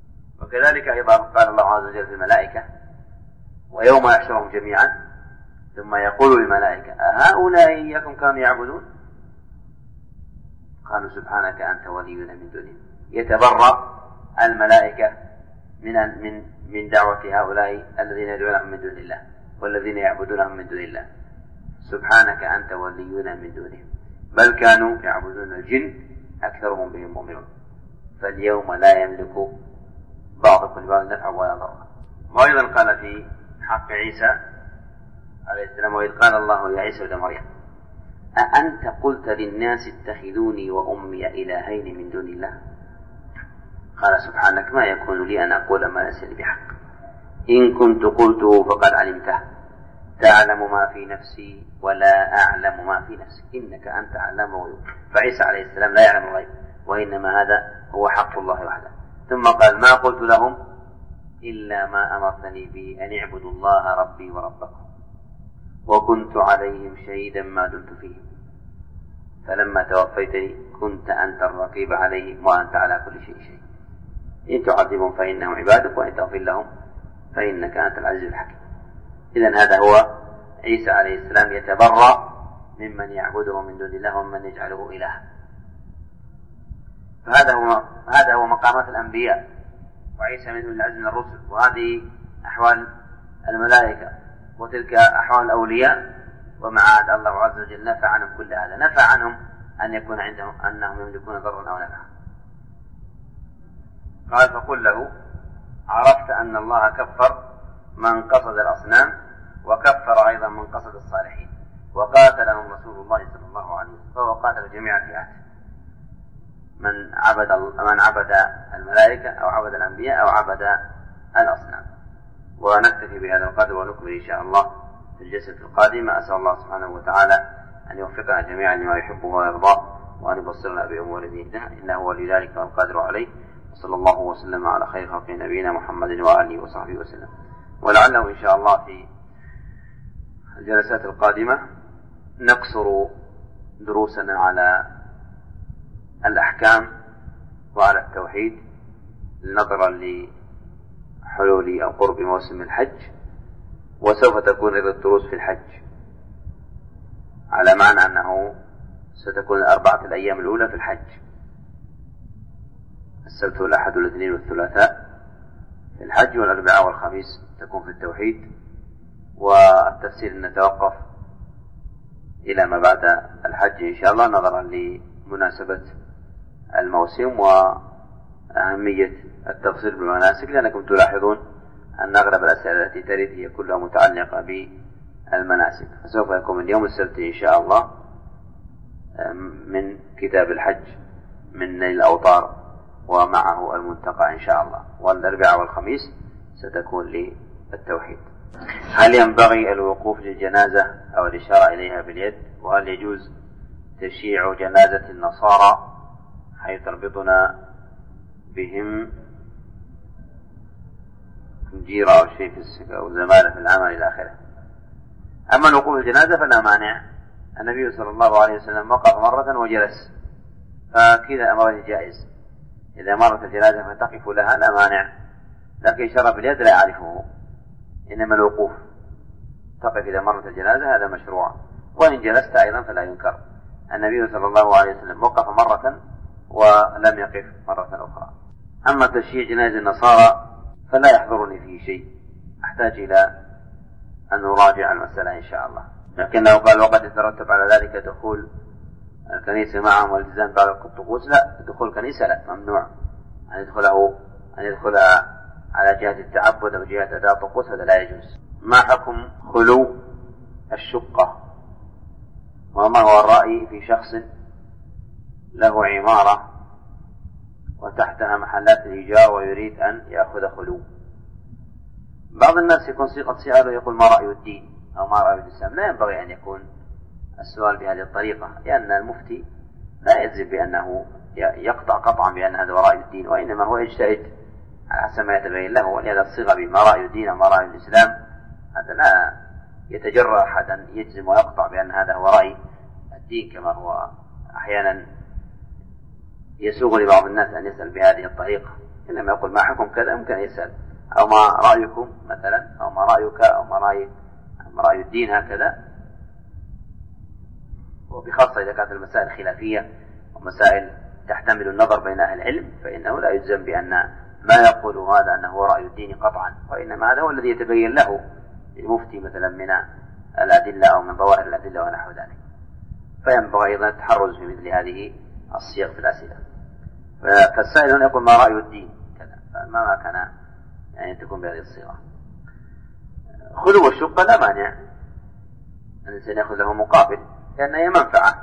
وكذلك أيضا قال الله عز وجل في الملائكة ويوم يحشرهم جميعا ثم يقول الملائكة أهؤلاء إياكم كانوا يعبدون؟ قالوا سبحانك أنت ولينا من دونهم. يتبرأ الملائكة من دعوة هؤلاء الذين يدعونهم من دون الله والذين يعبدونهم من دون الله. سبحانك أنت ولينا من دونهم بل كانوا يعبدون الجن أكثرهم بهم مؤمنون. فاليوم لا يملك بعضكم لبعض نفعا ولا ضرا. وأيضا قال في حق عيسى عليه السلام: وإذ قال الله يا عيسى ابن مريم أأنت قلت للناس اتخذوني وأمي إلهين من دون الله؟ قال سبحانك ما يكون لي أن أقول ما ليس لي بحق، إن كنت قلته فقد علمته، تعلم ما في نفسي ولا أعلم ما في نفسك، إنك أنت علام الغيوب. فعيسى عليه السلام لا يعلم الغيب، وإنما هذا هو حق الله وحده. ثم قال: ما قلت لهم إلا ما أمرتني به أن اعبدوا الله ربي وربكم وكنت عليهم شهيدا ما دمت فيهم، فلما توفيتني كنت أنت الرقيب عليهم وأنت على كل شيء شهيد، إن تعذبهم فإنهم عبادك وإن تغفر لهم فإنك أنت العزيز الحكيم. إذن هذا هو عيسى عليه السلام يتبرأ ممن يعبده من دون الله ومن يجعله إلها. فهذا هو مقامات الأنبياء، وعيسى من العزم من الرسل، وهذه أحوال الملائكة، وتلك أحوال الأولياء. ومع هذا الله عز وجل نفى عنهم كل هذا، نفى عنهم أن يكون عندهم أنهم يملكون ضرا أو نفعا. قال: فقل له عرفت أن الله كفر من قصد الأصنام وكفر أيضا من قصد الصالحين، وقاتلهم رسول الله صلى الله عليه وسلم، فهو قاتل جميع فئاته، من عبد الملائكة أو عبد الأنبياء أو عبد الأصنام. ونكتفي بهذا القدر ونكمل إن شاء الله في الجلسة القادمة. أسأل الله سبحانه وتعالى أن يوفقنا جميعا لما يحبه ويرضاه، وأن يبصرنا بأمور ديننا، إنه ولي ذلك والقادر عليه. وصلى الله وسلم على خير خلق نبينا محمد وآله وصحبه وسلم. ولعله إن شاء الله في الجلسات القادمة نقصر دروسنا على الأحكام وعلى التوحيد نظرا لحلول أو قرب موسم الحج، وسوف تكون هذه الدروس في الحج على معنى أنه ستكون 4 الأيام الأولى في الحج، السبت والأحد والاثنين والثلاثاء في الحج، والأربعاء والخميس تكون في التوحيد. والتفسير نتوقف إلى ما بعد الحج إن شاء الله نظرا لمناسبة الموسم وأهمية التفصيل بالمناسك، لأنكم تلاحظون أن أغلب الأسئلة التي ترد هي كلها متعلقة بالمناسك. فسوف يكون من يوم السبت إن شاء الله من كتاب الحج من نيل الأوطار ومعه المنتقى إن شاء الله، والأربعاء والخميس ستكون للتوحيد. هل ينبغي الوقوف للجنازة أو الإشارة إليها باليد؟ وهل يجوز تشييع جنازة النصارى حيث تربطنا بهم جيرة أو شيء أو زمالة في العمل إلى آخره؟ أما الوقوف للجنازة فلا مانع، النبي صلى الله عليه وسلم وقف مرة وجلس، فكذا أمر جائز. إذا مرت الجنازة فتقف لها لا مانع، لكن شرب اليد لا يعرفه، إنما الوقوف تقف إذا مرت الجنازة هذا مشروع، وإن جلست أيضا فلا ينكر. النبي صلى الله عليه وسلم وقف مرة ولم يقف مرة أخرى. أما تشييع جنازة النصارى فلا يحضرني فيه شيء، أحتاج إلى أن نراجع المسألة إن شاء الله. لكنه قال وقد يترتب على ذلك دخول الكنيسة معهم والالتزام بعد الطقوس. لا، دخول الكنيسة لا، ممنوع أن يدخلها على جهة التعبد أو جهة أداء الطقوس، هذا لا يجوز. ما حكم خلو الشقة؟ وما هو الرأي في شخص له عمارة وتحتها محلات الإيجار ويريد أن يأخذ خلو؟ بعض الناس يكون صيغة سؤاله يقول ما رأي الدين أو ما رأي الإسلام. لا ينبغي أن يكون السؤال بهذه الطريقة، لأن المفتي لا يجزم بأنه يقطع قطعا بأن هذا رأي الدين، وإنما هو يجتهد على حسب ما يتبين له. ولهذا الصيغة بما رأي الدين أو ما رأي الإسلام هذا لا يتجرأ أحد أن يجزم ويقطع بأن هذا هو رأي الدين، كما هو أحيانا يسوغ لبعض الناس أن يسأل بهذه الطريقة. إنما يقول ما حكم كذا، ممكن يسأل أو ما رأيكم مثلا، أو ما رأيك، أو ما رأي رأي الدين هكذا، وبخاصة إذا كانت المسائل خلافية ومسائل تحتمل النظر بين أهل العلم، فإنه لا يجزم بأن ما يقول هذا أنه رأي الدين قطعا، وإنما هذا هو الذي يتبين له المفتي مثلا من الأدلة أو من ظواهر الأدلة ونحو ذلك. فينبغي أيضا التحرز في مثل هذه الصيغ في الأسئلة. فالسائل هنا يقول ما رأي الدين كذا، فما كان يعني تكون بهذه الصيغة. خلو الشقة لا مانع أن الإنسان يأخذ له مقابل، لأن هي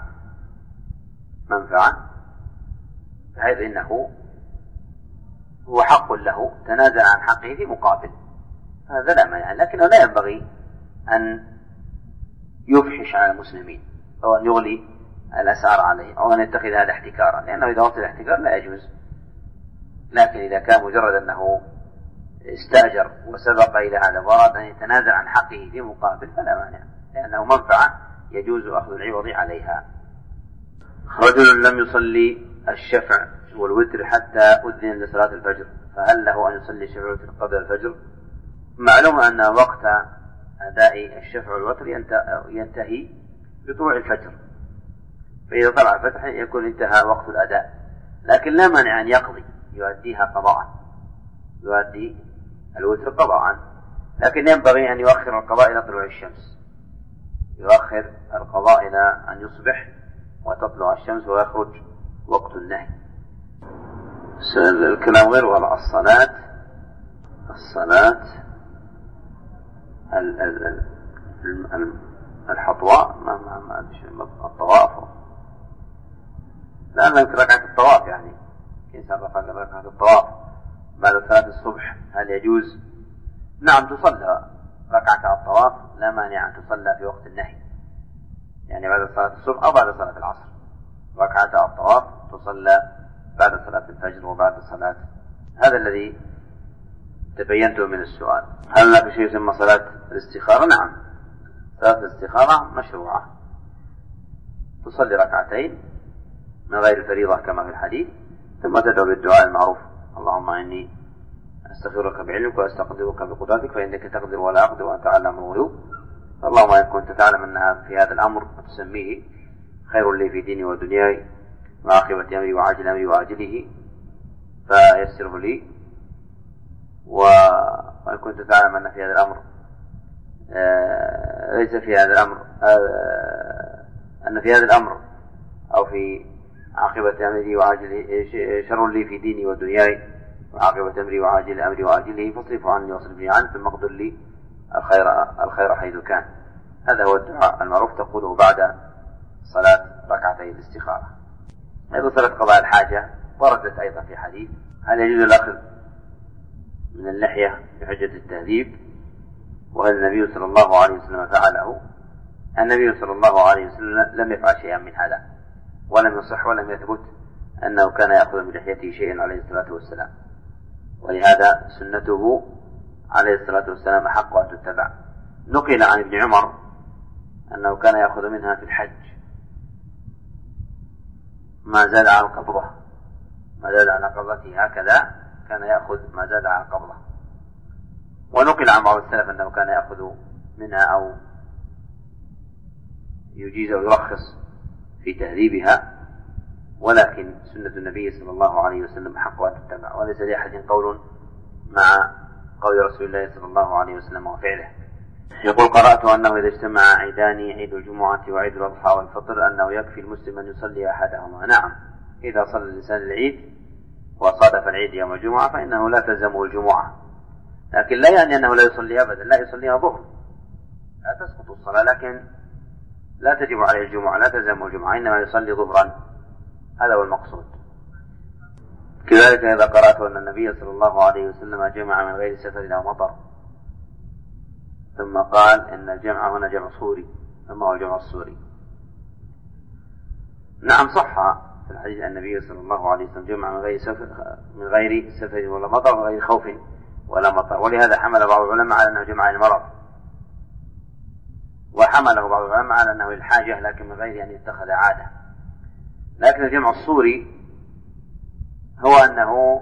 منفعة بحيث إنه هو حق له تنازل عن حقه في مقابل، هذا لا مانع، لكنه لا ينبغي أن يفحش على المسلمين أو أن يغلي الأسعار عليه أو أن يتخذ هذا احتكارا، لأنه إذا وصل الاحتكار لا يجوز. لكن إذا كان مجرد أنه استأجر وسبق إلى هذا وأراد أن يتنازل عن حقه في مقابل فلا مانع، لأنه منفعة يجوز أخذ العوض عليها. رجل لم يصلي الشفع والوتر حتى أذن لصلاة الفجر، فهل له أن يصلي الشفع والوتر قبل الفجر؟ معلوم أن وقت أداء الشفع والوتر ينتهي بطلوع الفجر، فإذا طلع الفجر يكون انتهى وقت الأداء، لكن لا مانع أن يقضي يؤديها قضاء، يؤدي الوتر قضاء، لكن ينبغي أن يؤخر القضاء إلى طلوع الشمس، يؤخر القضاء إلى أن يصبح وتطلع الشمس ويخرج وقت النهي. الكلام غير وضع الصلاة الحطواء الطواف، لا نذكر ركعة الطواف، يعني إنسان ركعة الطواف بعد صلاة الصبح هل يجوز؟ نعم تصلى ركعة الطواف، لا مانع أن تصلى في وقت النهي، يعني بعد صلاة الصبح أو بعد صلاة العصر. ركعة الطواف تصلى بعد صلاة الفجر وبعد صلاة، هذا الذي تبينته من السؤال. هل هناك شيء يسمى صلاة الاستخارة؟ نعم، صلاة الاستخارة مشروعة، تصلي ركعتين من غير الفريضة كما في الحديث، ثم تدعو بالدعاء المعروف: اللهم إني أستغفرك بعلمك وأستقدرك بقدرتك فإنك تقدر ولا أقدر وأنت علام الغيوب، اللهم إن كنت تعلم أنها في هذا الأمر فتسميه خير لي في ديني ودنياي وعاقبة أمري وعاجل أمري وآجله فيسره لي، وإن كنت تعلم أن في هذا الأمر ليس في هذا الأمر أن في هذا الأمر أو في عاقبة أمري وعاجله شر لي في ديني ودنياي وعاقبة أمري وعاجل أمري وآجله فاصرف عني واصرفني عنه ثم اقدر لي الخير حيث كان. هذا هو الدعاء المعروف تقوله بعد صلاة ركعتي الاستخارة. أيضا صلاة قضاء الحاجة وردت أيضا في حديث: هل يجوز الأخذ من اللحية بحجة التهذيب؟ وهل النبي صلى الله عليه وسلم فعله؟ النبي صلى الله عليه وسلم لم يفعل شيئا من هذا، ولم يصح ولم يثبت أنه كان يأخذ من لحيته شيئا عليه الصلاة والسلام، ولهذا سنته عليه الصلاة والسلام أحق أن تتبع. نقل عن ابن عمر أنه كان يأخذ منها في الحج ما زاد على القبضة، ما زاد على قبضته هكذا كان يأخذ ما زاد على القبضة. ونقل عن بعض السلف أنه كان يأخذ منها أو يجيز أو يرخص في تهذيبها، ولكن سنة النبي صلى الله عليه وسلم حق أن تتبع، وليس لأحد قول مع قول رسول الله صلى الله عليه وسلم وفعله. يقول: قرأت أنه إذا اجتمع عيدان، عيد الجمعة وعيد الأضحى والفطر، أنه يكفي المسلم أن يصلي أحدهما. نعم، إذا صلى الإنسان العيد وصادف العيد يوم الجمعة فإنه لا تلزمه الجمعة، لكن لا يعني أنه لا يصلي أبدا، لا يصليها ظهر، لا تسقط الصلاة، لكن لا تجب عليه الجمعة، لا تلزمه الجمعة، إنما يصلي ظهرا، هذا هو المقصود. كذلك إذا قرأت أن النبي صلى الله عليه وسلم جمع من غير سفر أو مطر، ثم قال إن الجمع هنا جمع صوري، ثم هو الجمع الصوري. نعم صح في الحديث النبي صلى الله عليه وسلم جمع من غير سفر ولا مطر، من غير خوف ولا مطر، ولهذا حمل بعض العلماء على أنه جمع المرض، وحمله بعض العلماء على أنه الحاجة، لكن من غير أن يتخذ عادة. لكن الجمع الصوري هو أنه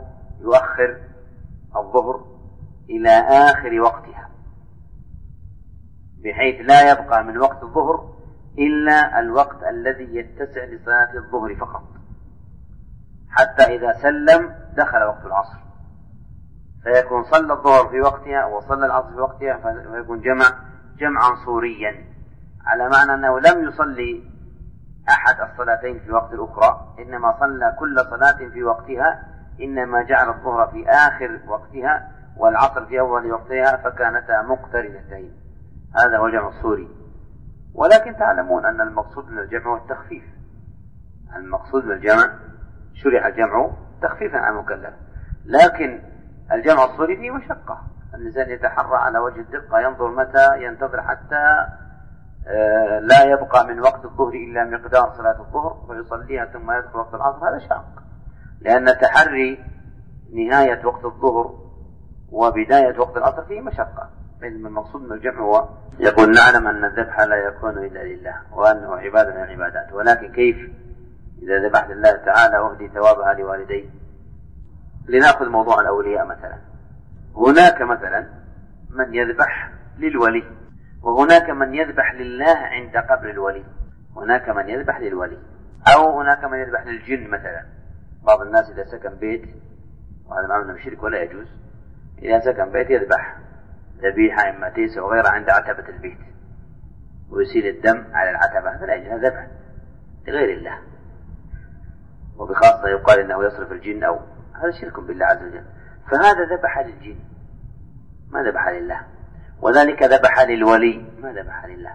يؤخر الظهر إلى آخر وقتها، بحيث لا يبقى من وقت الظهر إلا الوقت الذي يتسع لصلاة الظهر فقط، حتى إذا سلم دخل وقت العصر، فيكون صلى الظهر في وقتها وصلى العصر في وقتها، فيكون جمعا صوريا، على معنى أنه لم يصلي أحد الصلاتين في وقت الأخرى، إنما صلى كل صلاة في وقتها، إنما جعل الظهر في آخر وقتها والعصر في أول وقتها، فكانتا مقترنتين. هذا هو الجمع الصوري. ولكن تعلمون أن المقصود من الجمع هو التخفيف. المقصود من الجمع شرع الجمع تخفيفا عن المكلف، لكن الجمع الصوري فيه مشقة. الإنسان يتحرى على وجه الدقة، ينظر متى ينتظر حتى لا يبقى من وقت الظهر إلا مقدار صلاة الظهر ويصليها ثم يدخل وقت العصر. هذا شاق، لأن تحري نهاية وقت الظهر وبداية وقت العصر فيه مشقة. المقصود من الجمع هو يقول نعلم أن الذبح لا يكون إلا لله وأنه عبادة من العبادات، ولكن كيف إذا ذبحت لله تعالى وأهدي ثوابها لوالدي؟ لنأخذ موضوع الأولياء مثلا. هناك مثلا من يذبح للولي، وهناك من يذبح لله عند قبر الولي. هناك من يذبح للولي، أو هناك من يذبح للجن مثلا. بعض الناس إذا سكن بيت، وهذا معامل بشرك ولا يجوز، إذا سكن بيت يذبح ذبيحة إما تيسة وغيرها عند عتبة البيت ويسيل الدم على العتبة، هذا لا يجوز، هذا ذبح لغير الله، وبخاصة يقال إنه يصرف الجن، أو هذا شرك بالله عز وجل. فهذا ذبح للجن ما ذبح لله، وذلك ذبح للولي ما ذبح لله.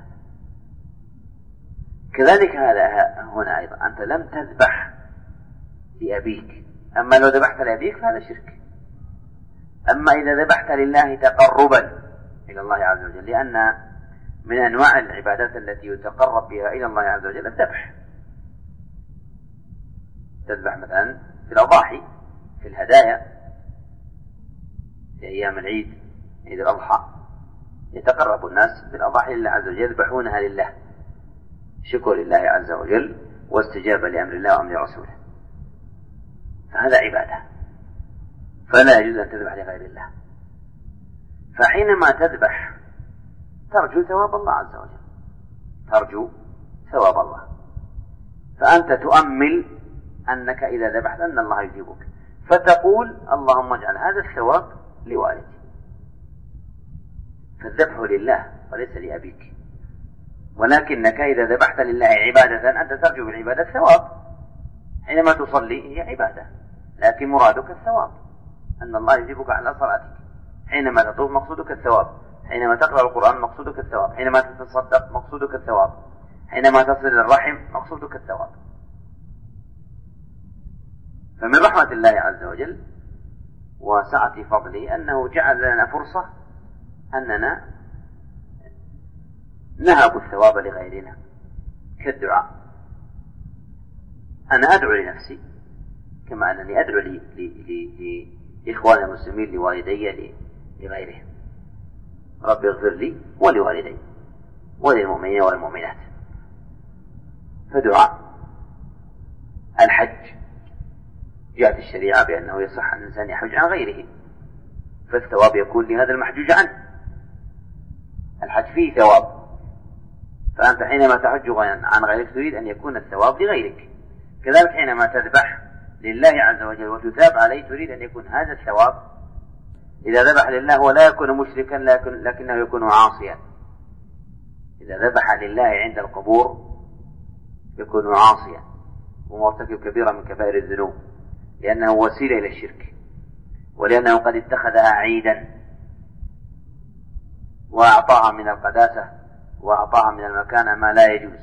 كذلك هذا هنا أيضا، أنت لم تذبح لأبيك، أما لو ذبحت لأبيك فهذا شرك. أما إذا ذبحت لله تقربا إلى الله عز وجل، لأن من أنواع العبادات التي يتقرب بها إلى الله عز وجل الذبح. تذبح مثلا في الأضاحي، في الهدايا، في أيام العيد، عيد الأضحى، يتقرب الناس بالأضاحي لله عز وجل، يذبحونها لله شكر لله عز وجل واستجابة لأمر الله وأمر رسوله، فهذا عبادة، فلا يجوز أن تذبح لغير الله. فحينما تذبح ترجو ثواب الله عز وجل، ترجو ثواب الله، فأنت تؤمل أنك إذا ذبحت أن الله يجيبك، فتقول اللهم اجعل هذا الثواب لوالدي. فالذبح لله وليس لأبيك، ولكنك إذا ذبحت لله عبادة أنت ترجو بالعبادة الثواب. حينما تصلي هي عبادة، لكن مرادك الثواب، أن الله يجيبك على صلاتك. حينما تطوف مقصودك الثواب، حينما تقرأ القرآن مقصودك الثواب، حينما تتصدق مقصودك الثواب، حينما تصل الرحم مقصودك الثواب. فمن رحمة الله عز وجل وسعة فضله أنه جعل لنا فرصة أننا نهب الثواب لغيرنا، كالدعاء. أنا أدعو لنفسي كما أنني أدعو لإخوان المسلمين، لوالدي، لغيرهم، رب اغفر لي ولوالدي وللمؤمنين والمؤمنات. فدعاء. الحج، جاءت الشريعة بأنه يصح أن الإنسان يحج عن غيره، فالثواب يكون لهذا المحجوج عنه. الحج فيه ثواب، فأنت حينما تحج عن غيرك تريد أن يكون الثواب لغيرك. كذلك حينما تذبح لله عز وجل وتثاب عليه تريد أن يكون هذا الثواب. إذا ذبح لله ولا يكون مشركا لكنه يكون عاصيا. إذا ذبح لله عند القبور يكون عاصيا ومرتكب كبيرة من كبائر الذنوب، لأنه وسيلة إلى الشرك، ولأنه قد اتخذها عيدا وأعطاها من القداسة وأعطاها من المكانة ما لا يجوز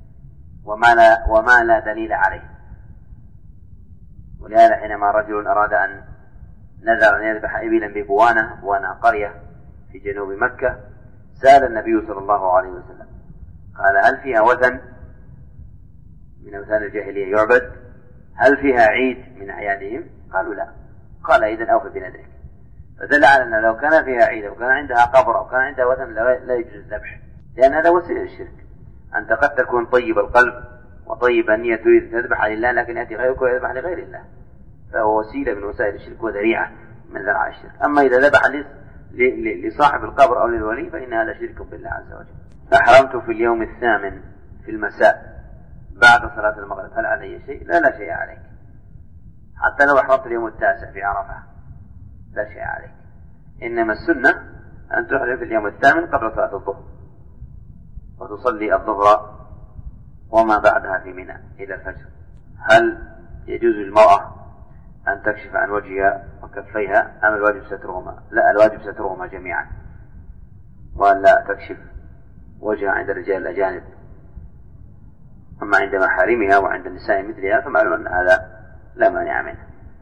وما لا دليل عليه. ولهذا حينما رجل أراد أن نذر أن يذبح إبلا ببوانة، بوانة قرية في جنوب مكة، سأل النبي صلى الله عليه وسلم قال هل فيها وثن من أوثان الجاهلية يعبد؟ هل فيها عيد من أعيادهم؟ قالوا لا. قال إذن أوفي بنذرك. فدل على أن لو كان فيها عيد وكان عندها قبر أو كان عندها وثن لا يجوز الذبح، لأن هذا وسيلة للشرك. أنت قد تكون طيب القلب وطيب النية تريد أن تذبح لله، لكن يأتي غيرك ويذبح لغير الله، فهو وسيلة من وسائل الشرك وذريعة من ذرائع الشرك. أما إذا ذبح لصاحب القبر أو للولي فإن هذا شرك بالله عز وجل. أحرمت في اليوم الثامن في المساء بعد صلاة المغرب هل علي شيء؟ لا شيء عليك، حتى لو أحرمت اليوم التاسع في عرفة لا شيء عليك، إنما السنة أن تحرم في اليوم الثامن قبل صلاة الظهر وتصلي الظهر وما بعدها في منى إلى الفجر. هل يجوز للمرأة أن تكشف عن وجهها وكفيها أم الواجب سترهما؟ لا، الواجب سترهما جميعا، وأن لا تكشف وجهها عند الرجال الأجانب، أما عند محارمها وعند النساء مثلها فمعلوم أن هذا لا مانع منه.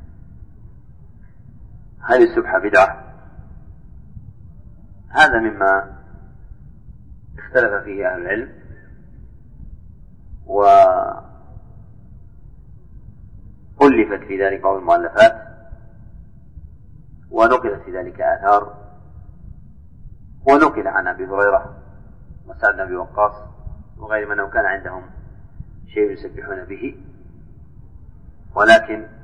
هل السبحة بدعة؟ هذا مما اختلف فيه أهل العلم، وألفت في ذلك بعض المؤلفات، ونقلت في ذلك آثار، ونقل عن أبي هريرة وسعد بن أبي وقاص وغير من كان عندهم شيء يسبحون به، ولكن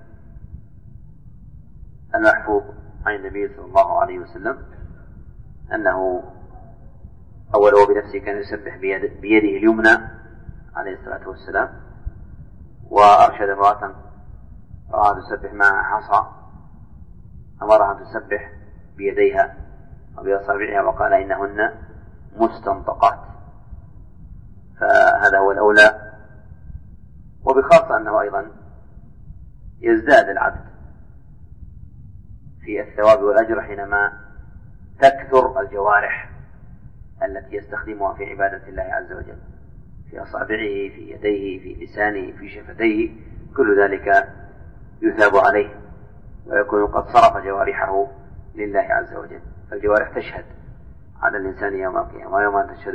المحفوظ عن النبي صلى الله عليه وسلم أنه أوله بنفسه كان يسبح بيده اليمنى عليه الصلاة والسلام، وأرشد امرأة تسبح معها حصى أمرها أن تسبح بيديها وبأصابعها وقال إنهن مستنطقات، فهذا هو الأولى. وبخاصة أنه أيضا يزداد العبد في الثواب والأجر حينما تكثر الجوارح التي يستخدمها في عبادة الله عز وجل، في أصابعه، في يديه، في لسانه، في شفتيه، كل ذلك يثاب عليه ويكون قد صرف جوارحه لله عز وجل. فالجوارح تشهد على الإنسان يوم القيامة، ويوم تشهد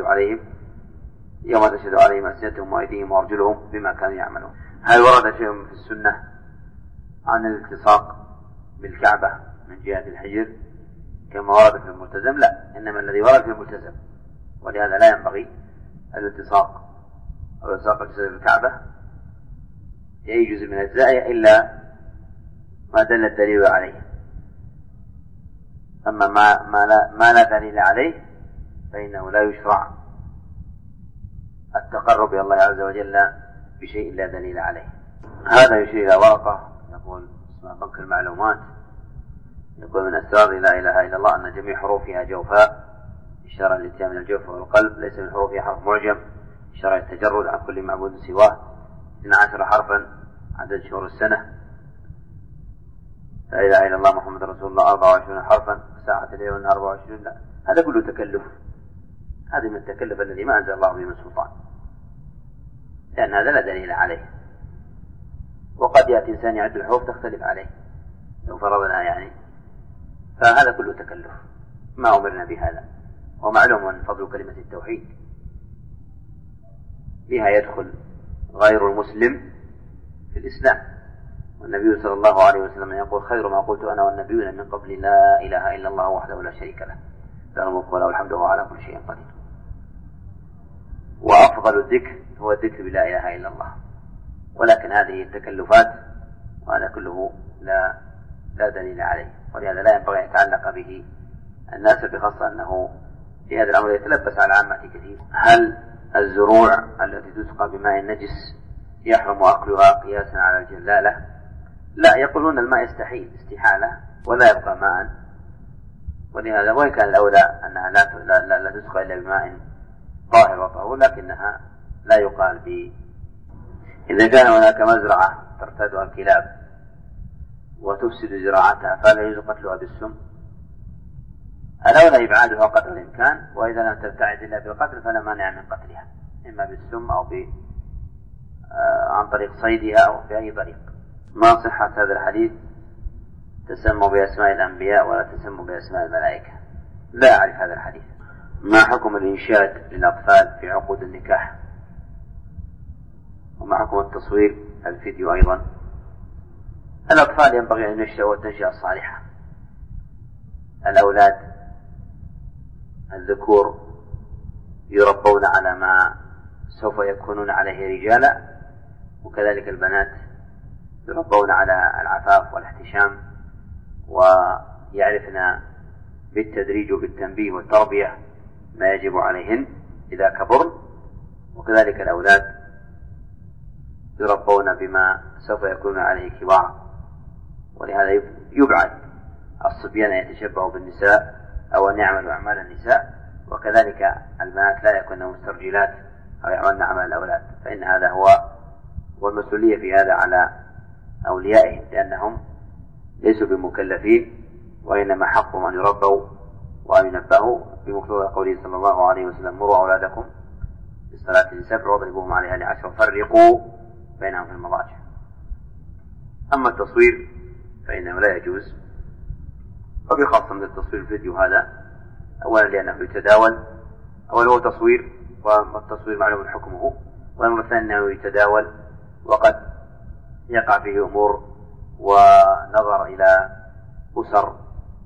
عليهم ألسنتهم وأيديهم وأرجلهم بما كانوا يعملون. هل ورد شيء في السنة عن الالتصاق بالكعبة من جهة الحجر كما ورد في الملتزم؟ لا، إنما الذي ورد في الملتزم، ولهذا لا ينبغي الالتصاق أو التصاق الجسد بالكعبة أي جزء من أجزائه إلا ما دل الدليل عليه، أما ما لا دليل عليه فإنه لا يشرع التقرب إلى الله عز وجل بشيء لا دليل عليه. هذا يشير إلى ورقة يقول اسمها بنك المعلومات، يقول من أسرار لا إله إلا الله أن جميع حروفها جوفاء، إشارة للاتيان من الجوف والقلب، ليس من حروفها حرف معجم، إشارة التجرد عن كل معبود سواه، 12 حرفا عدد شهور السنة، لا إله إلا الله محمد رسول الله 24 حرفا، ساعة الليل والنهار 24. لا، هذا كله تكلف، هذا من التكلف الذي ما أنزل الله به من سلطان، لأن هذا لا دليل عليه. وقد يأتي إنسان يعد الحروف تختلف عليه لو فرضنا يعني، فهذا كله تكلف، ما أمرنا بهذا. ومعلوم أن فضل كلمة التوحيد بها يدخل غير المسلم في الإسلام، والنبي صلى الله عليه وسلم يقول خير ما قلت أنا والنبيون من قبل لا إله إلا الله وحده لا شريك له له الملك وله الحمد وهو على كل شيء قدير. وأفضل الذكر هو الذكر بلا إله إلا الله، ولكن هذه التكلفات وهذا كله لا دليل عليه، ولهذا لا ينبغي أن يتعلق به الناس، بخاصة أنه في هذا الأمر يتلبس على عامة كثير. هل الزروع التي تسقى بماء النجس يحرم أكلها قياسا على الجلالة؟ لا، يقولون الماء يستحيل استحالة ولا يبقى ماء، ولهذا وإن كان الأولى أنها لا تسقى إلا بماء طاهر وطهور، لكنها لا يقال إذا كان هناك مزرعة ترتادها الكلاب وتفسد زراعتها فلا يجوز قتلها بالسم، الأولى إبعادها قدر الإمكان، وإذا لم تبتعد إلا بالقتل فلا مانع من قتلها، إما بالسم أو عن طريق صيدها أو بأي طريق. ما صحة هذا الحديث تسموا بأسماء الأنبياء ولا تسموا بأسماء الملائكة؟ لا أعرف هذا الحديث. ما حكم الإنشاد للأطفال في عقود النكاح؟ وما حكم التصوير الفيديو أيضا؟ الأطفال ينبغي أن ينشأوا التنشئة الصالحة، الأولاد الذكور يربون على ما سوف يكونون عليه رجالا، وكذلك البنات يربون على العفاف والاحتشام، ويعرفن بالتدريج وبالتنبيه والتربية ما يجب عليهن إذا كبرن، وكذلك الأولاد يربون بما سوف يكون عليه كبارا. ولهذا يبعد الصبيان أن يتشبهوا بالنساء أو أن يعملوا أعمال النساء، وكذلك البنات لا يكون مسترجلات أو يعملن أعمال الأولاد، فإن هذا هو والمسؤولية في هذا على أوليائهم، لأنهم ليسوا بمكلفين، وإنما حقهم أن يربوا وأن ينبهوا بمقتضى قوله صلى الله عليه وسلم: مروا أولادكم بالصلاة ل7 واضربوهم عليها ل10 فرقوا بينهم في المضاجع. أما التصوير فإنه لا يجوز، وبخاصة من التصوير الفيديو هذا، أولا لأنه يتداول، أولا هو تصوير والتصوير معلوم حكمه، والأمر الثاني أنه يتداول وقد يقع فيه أمور ونظر إلى أسر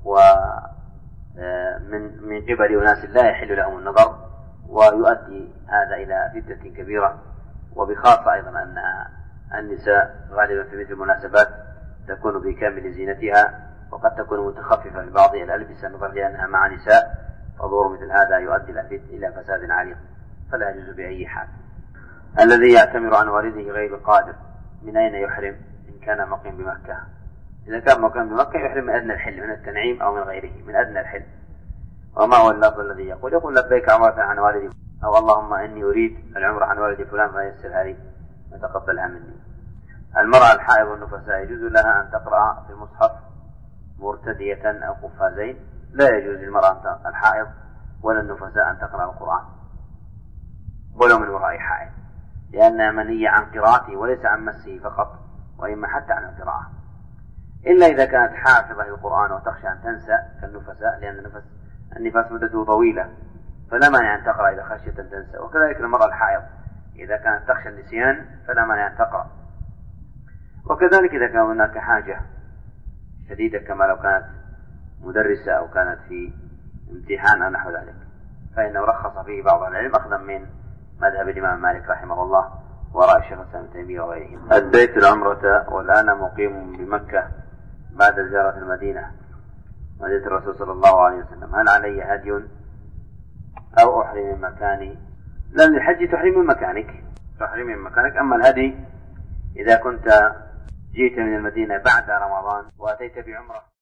ومن قبل أناس لا يحل لهم النظر، ويؤدي هذا إلى فتنة كبيرة. وبخاصة أيضا أن النساء غالبا في مثل المناسبات تكون بكامل زينتها، وقد تكون متخففة في بعض الألبسة نظرا لأنها مع نساء، فظهور مثل هذا يؤدي إلى فساد عريض، فلا يجوز بأي حال. الذي يعتمر عن والده غير قادر من أين يحرم إن كان مقيم بمكة؟ إذا كان مقيم بمكة يحرم من أدنى الحل، من التنعيم أو من غيره، من أدنى الحل. وما هو اللفظ الذي يقول لبيك عمرة عن والدي، أو اللهم إني أريد العمرة عن والدي فلان فيسرها لي وتقبلها مني. المرأة الحائض والنفساء يجوز لها أن تقرأ في المصحف مرتدية أو قفازين؟ لا يجوز للمرأة الحائض ولا النفساء أن تقرأ القرآن ولو من وراء حائض، لأنها منية عن قراءته وليس عن مسه فقط، وإما حتى عن القراءة، إلا إذا كانت حافظة للقرآن وتخشى أن تنسى كالنفساء، لأن النفاس مدته طويلة فلا مانع أن تقرأ إذا خشيت أن تنسى. وكذلك المرأة الحائض إذا كانت تخشى النسيان فلا مانع أن تقرأ. وكذلك إذا كان هناك حاجة شديدة كما لو كانت مدرسة أو كانت في امتحان أو نحو ذلك، فإنه رخص فيه بعض العلم أخذا من مذهب الإمام مالك رحمه الله وراء الشيخ الإسلام ابن تيمية وغيرهم. أديت العمرة والآن مقيم بمكة بعد زيارة المدينة مدينة الرسول صلى الله عليه وسلم، هل علي هدي أو أحرم من مكاني؟ لأن الحج تحرم من مكانك، أما الهدي إذا كنت جئت من المدينة بعد رمضان وأتيت بعمرة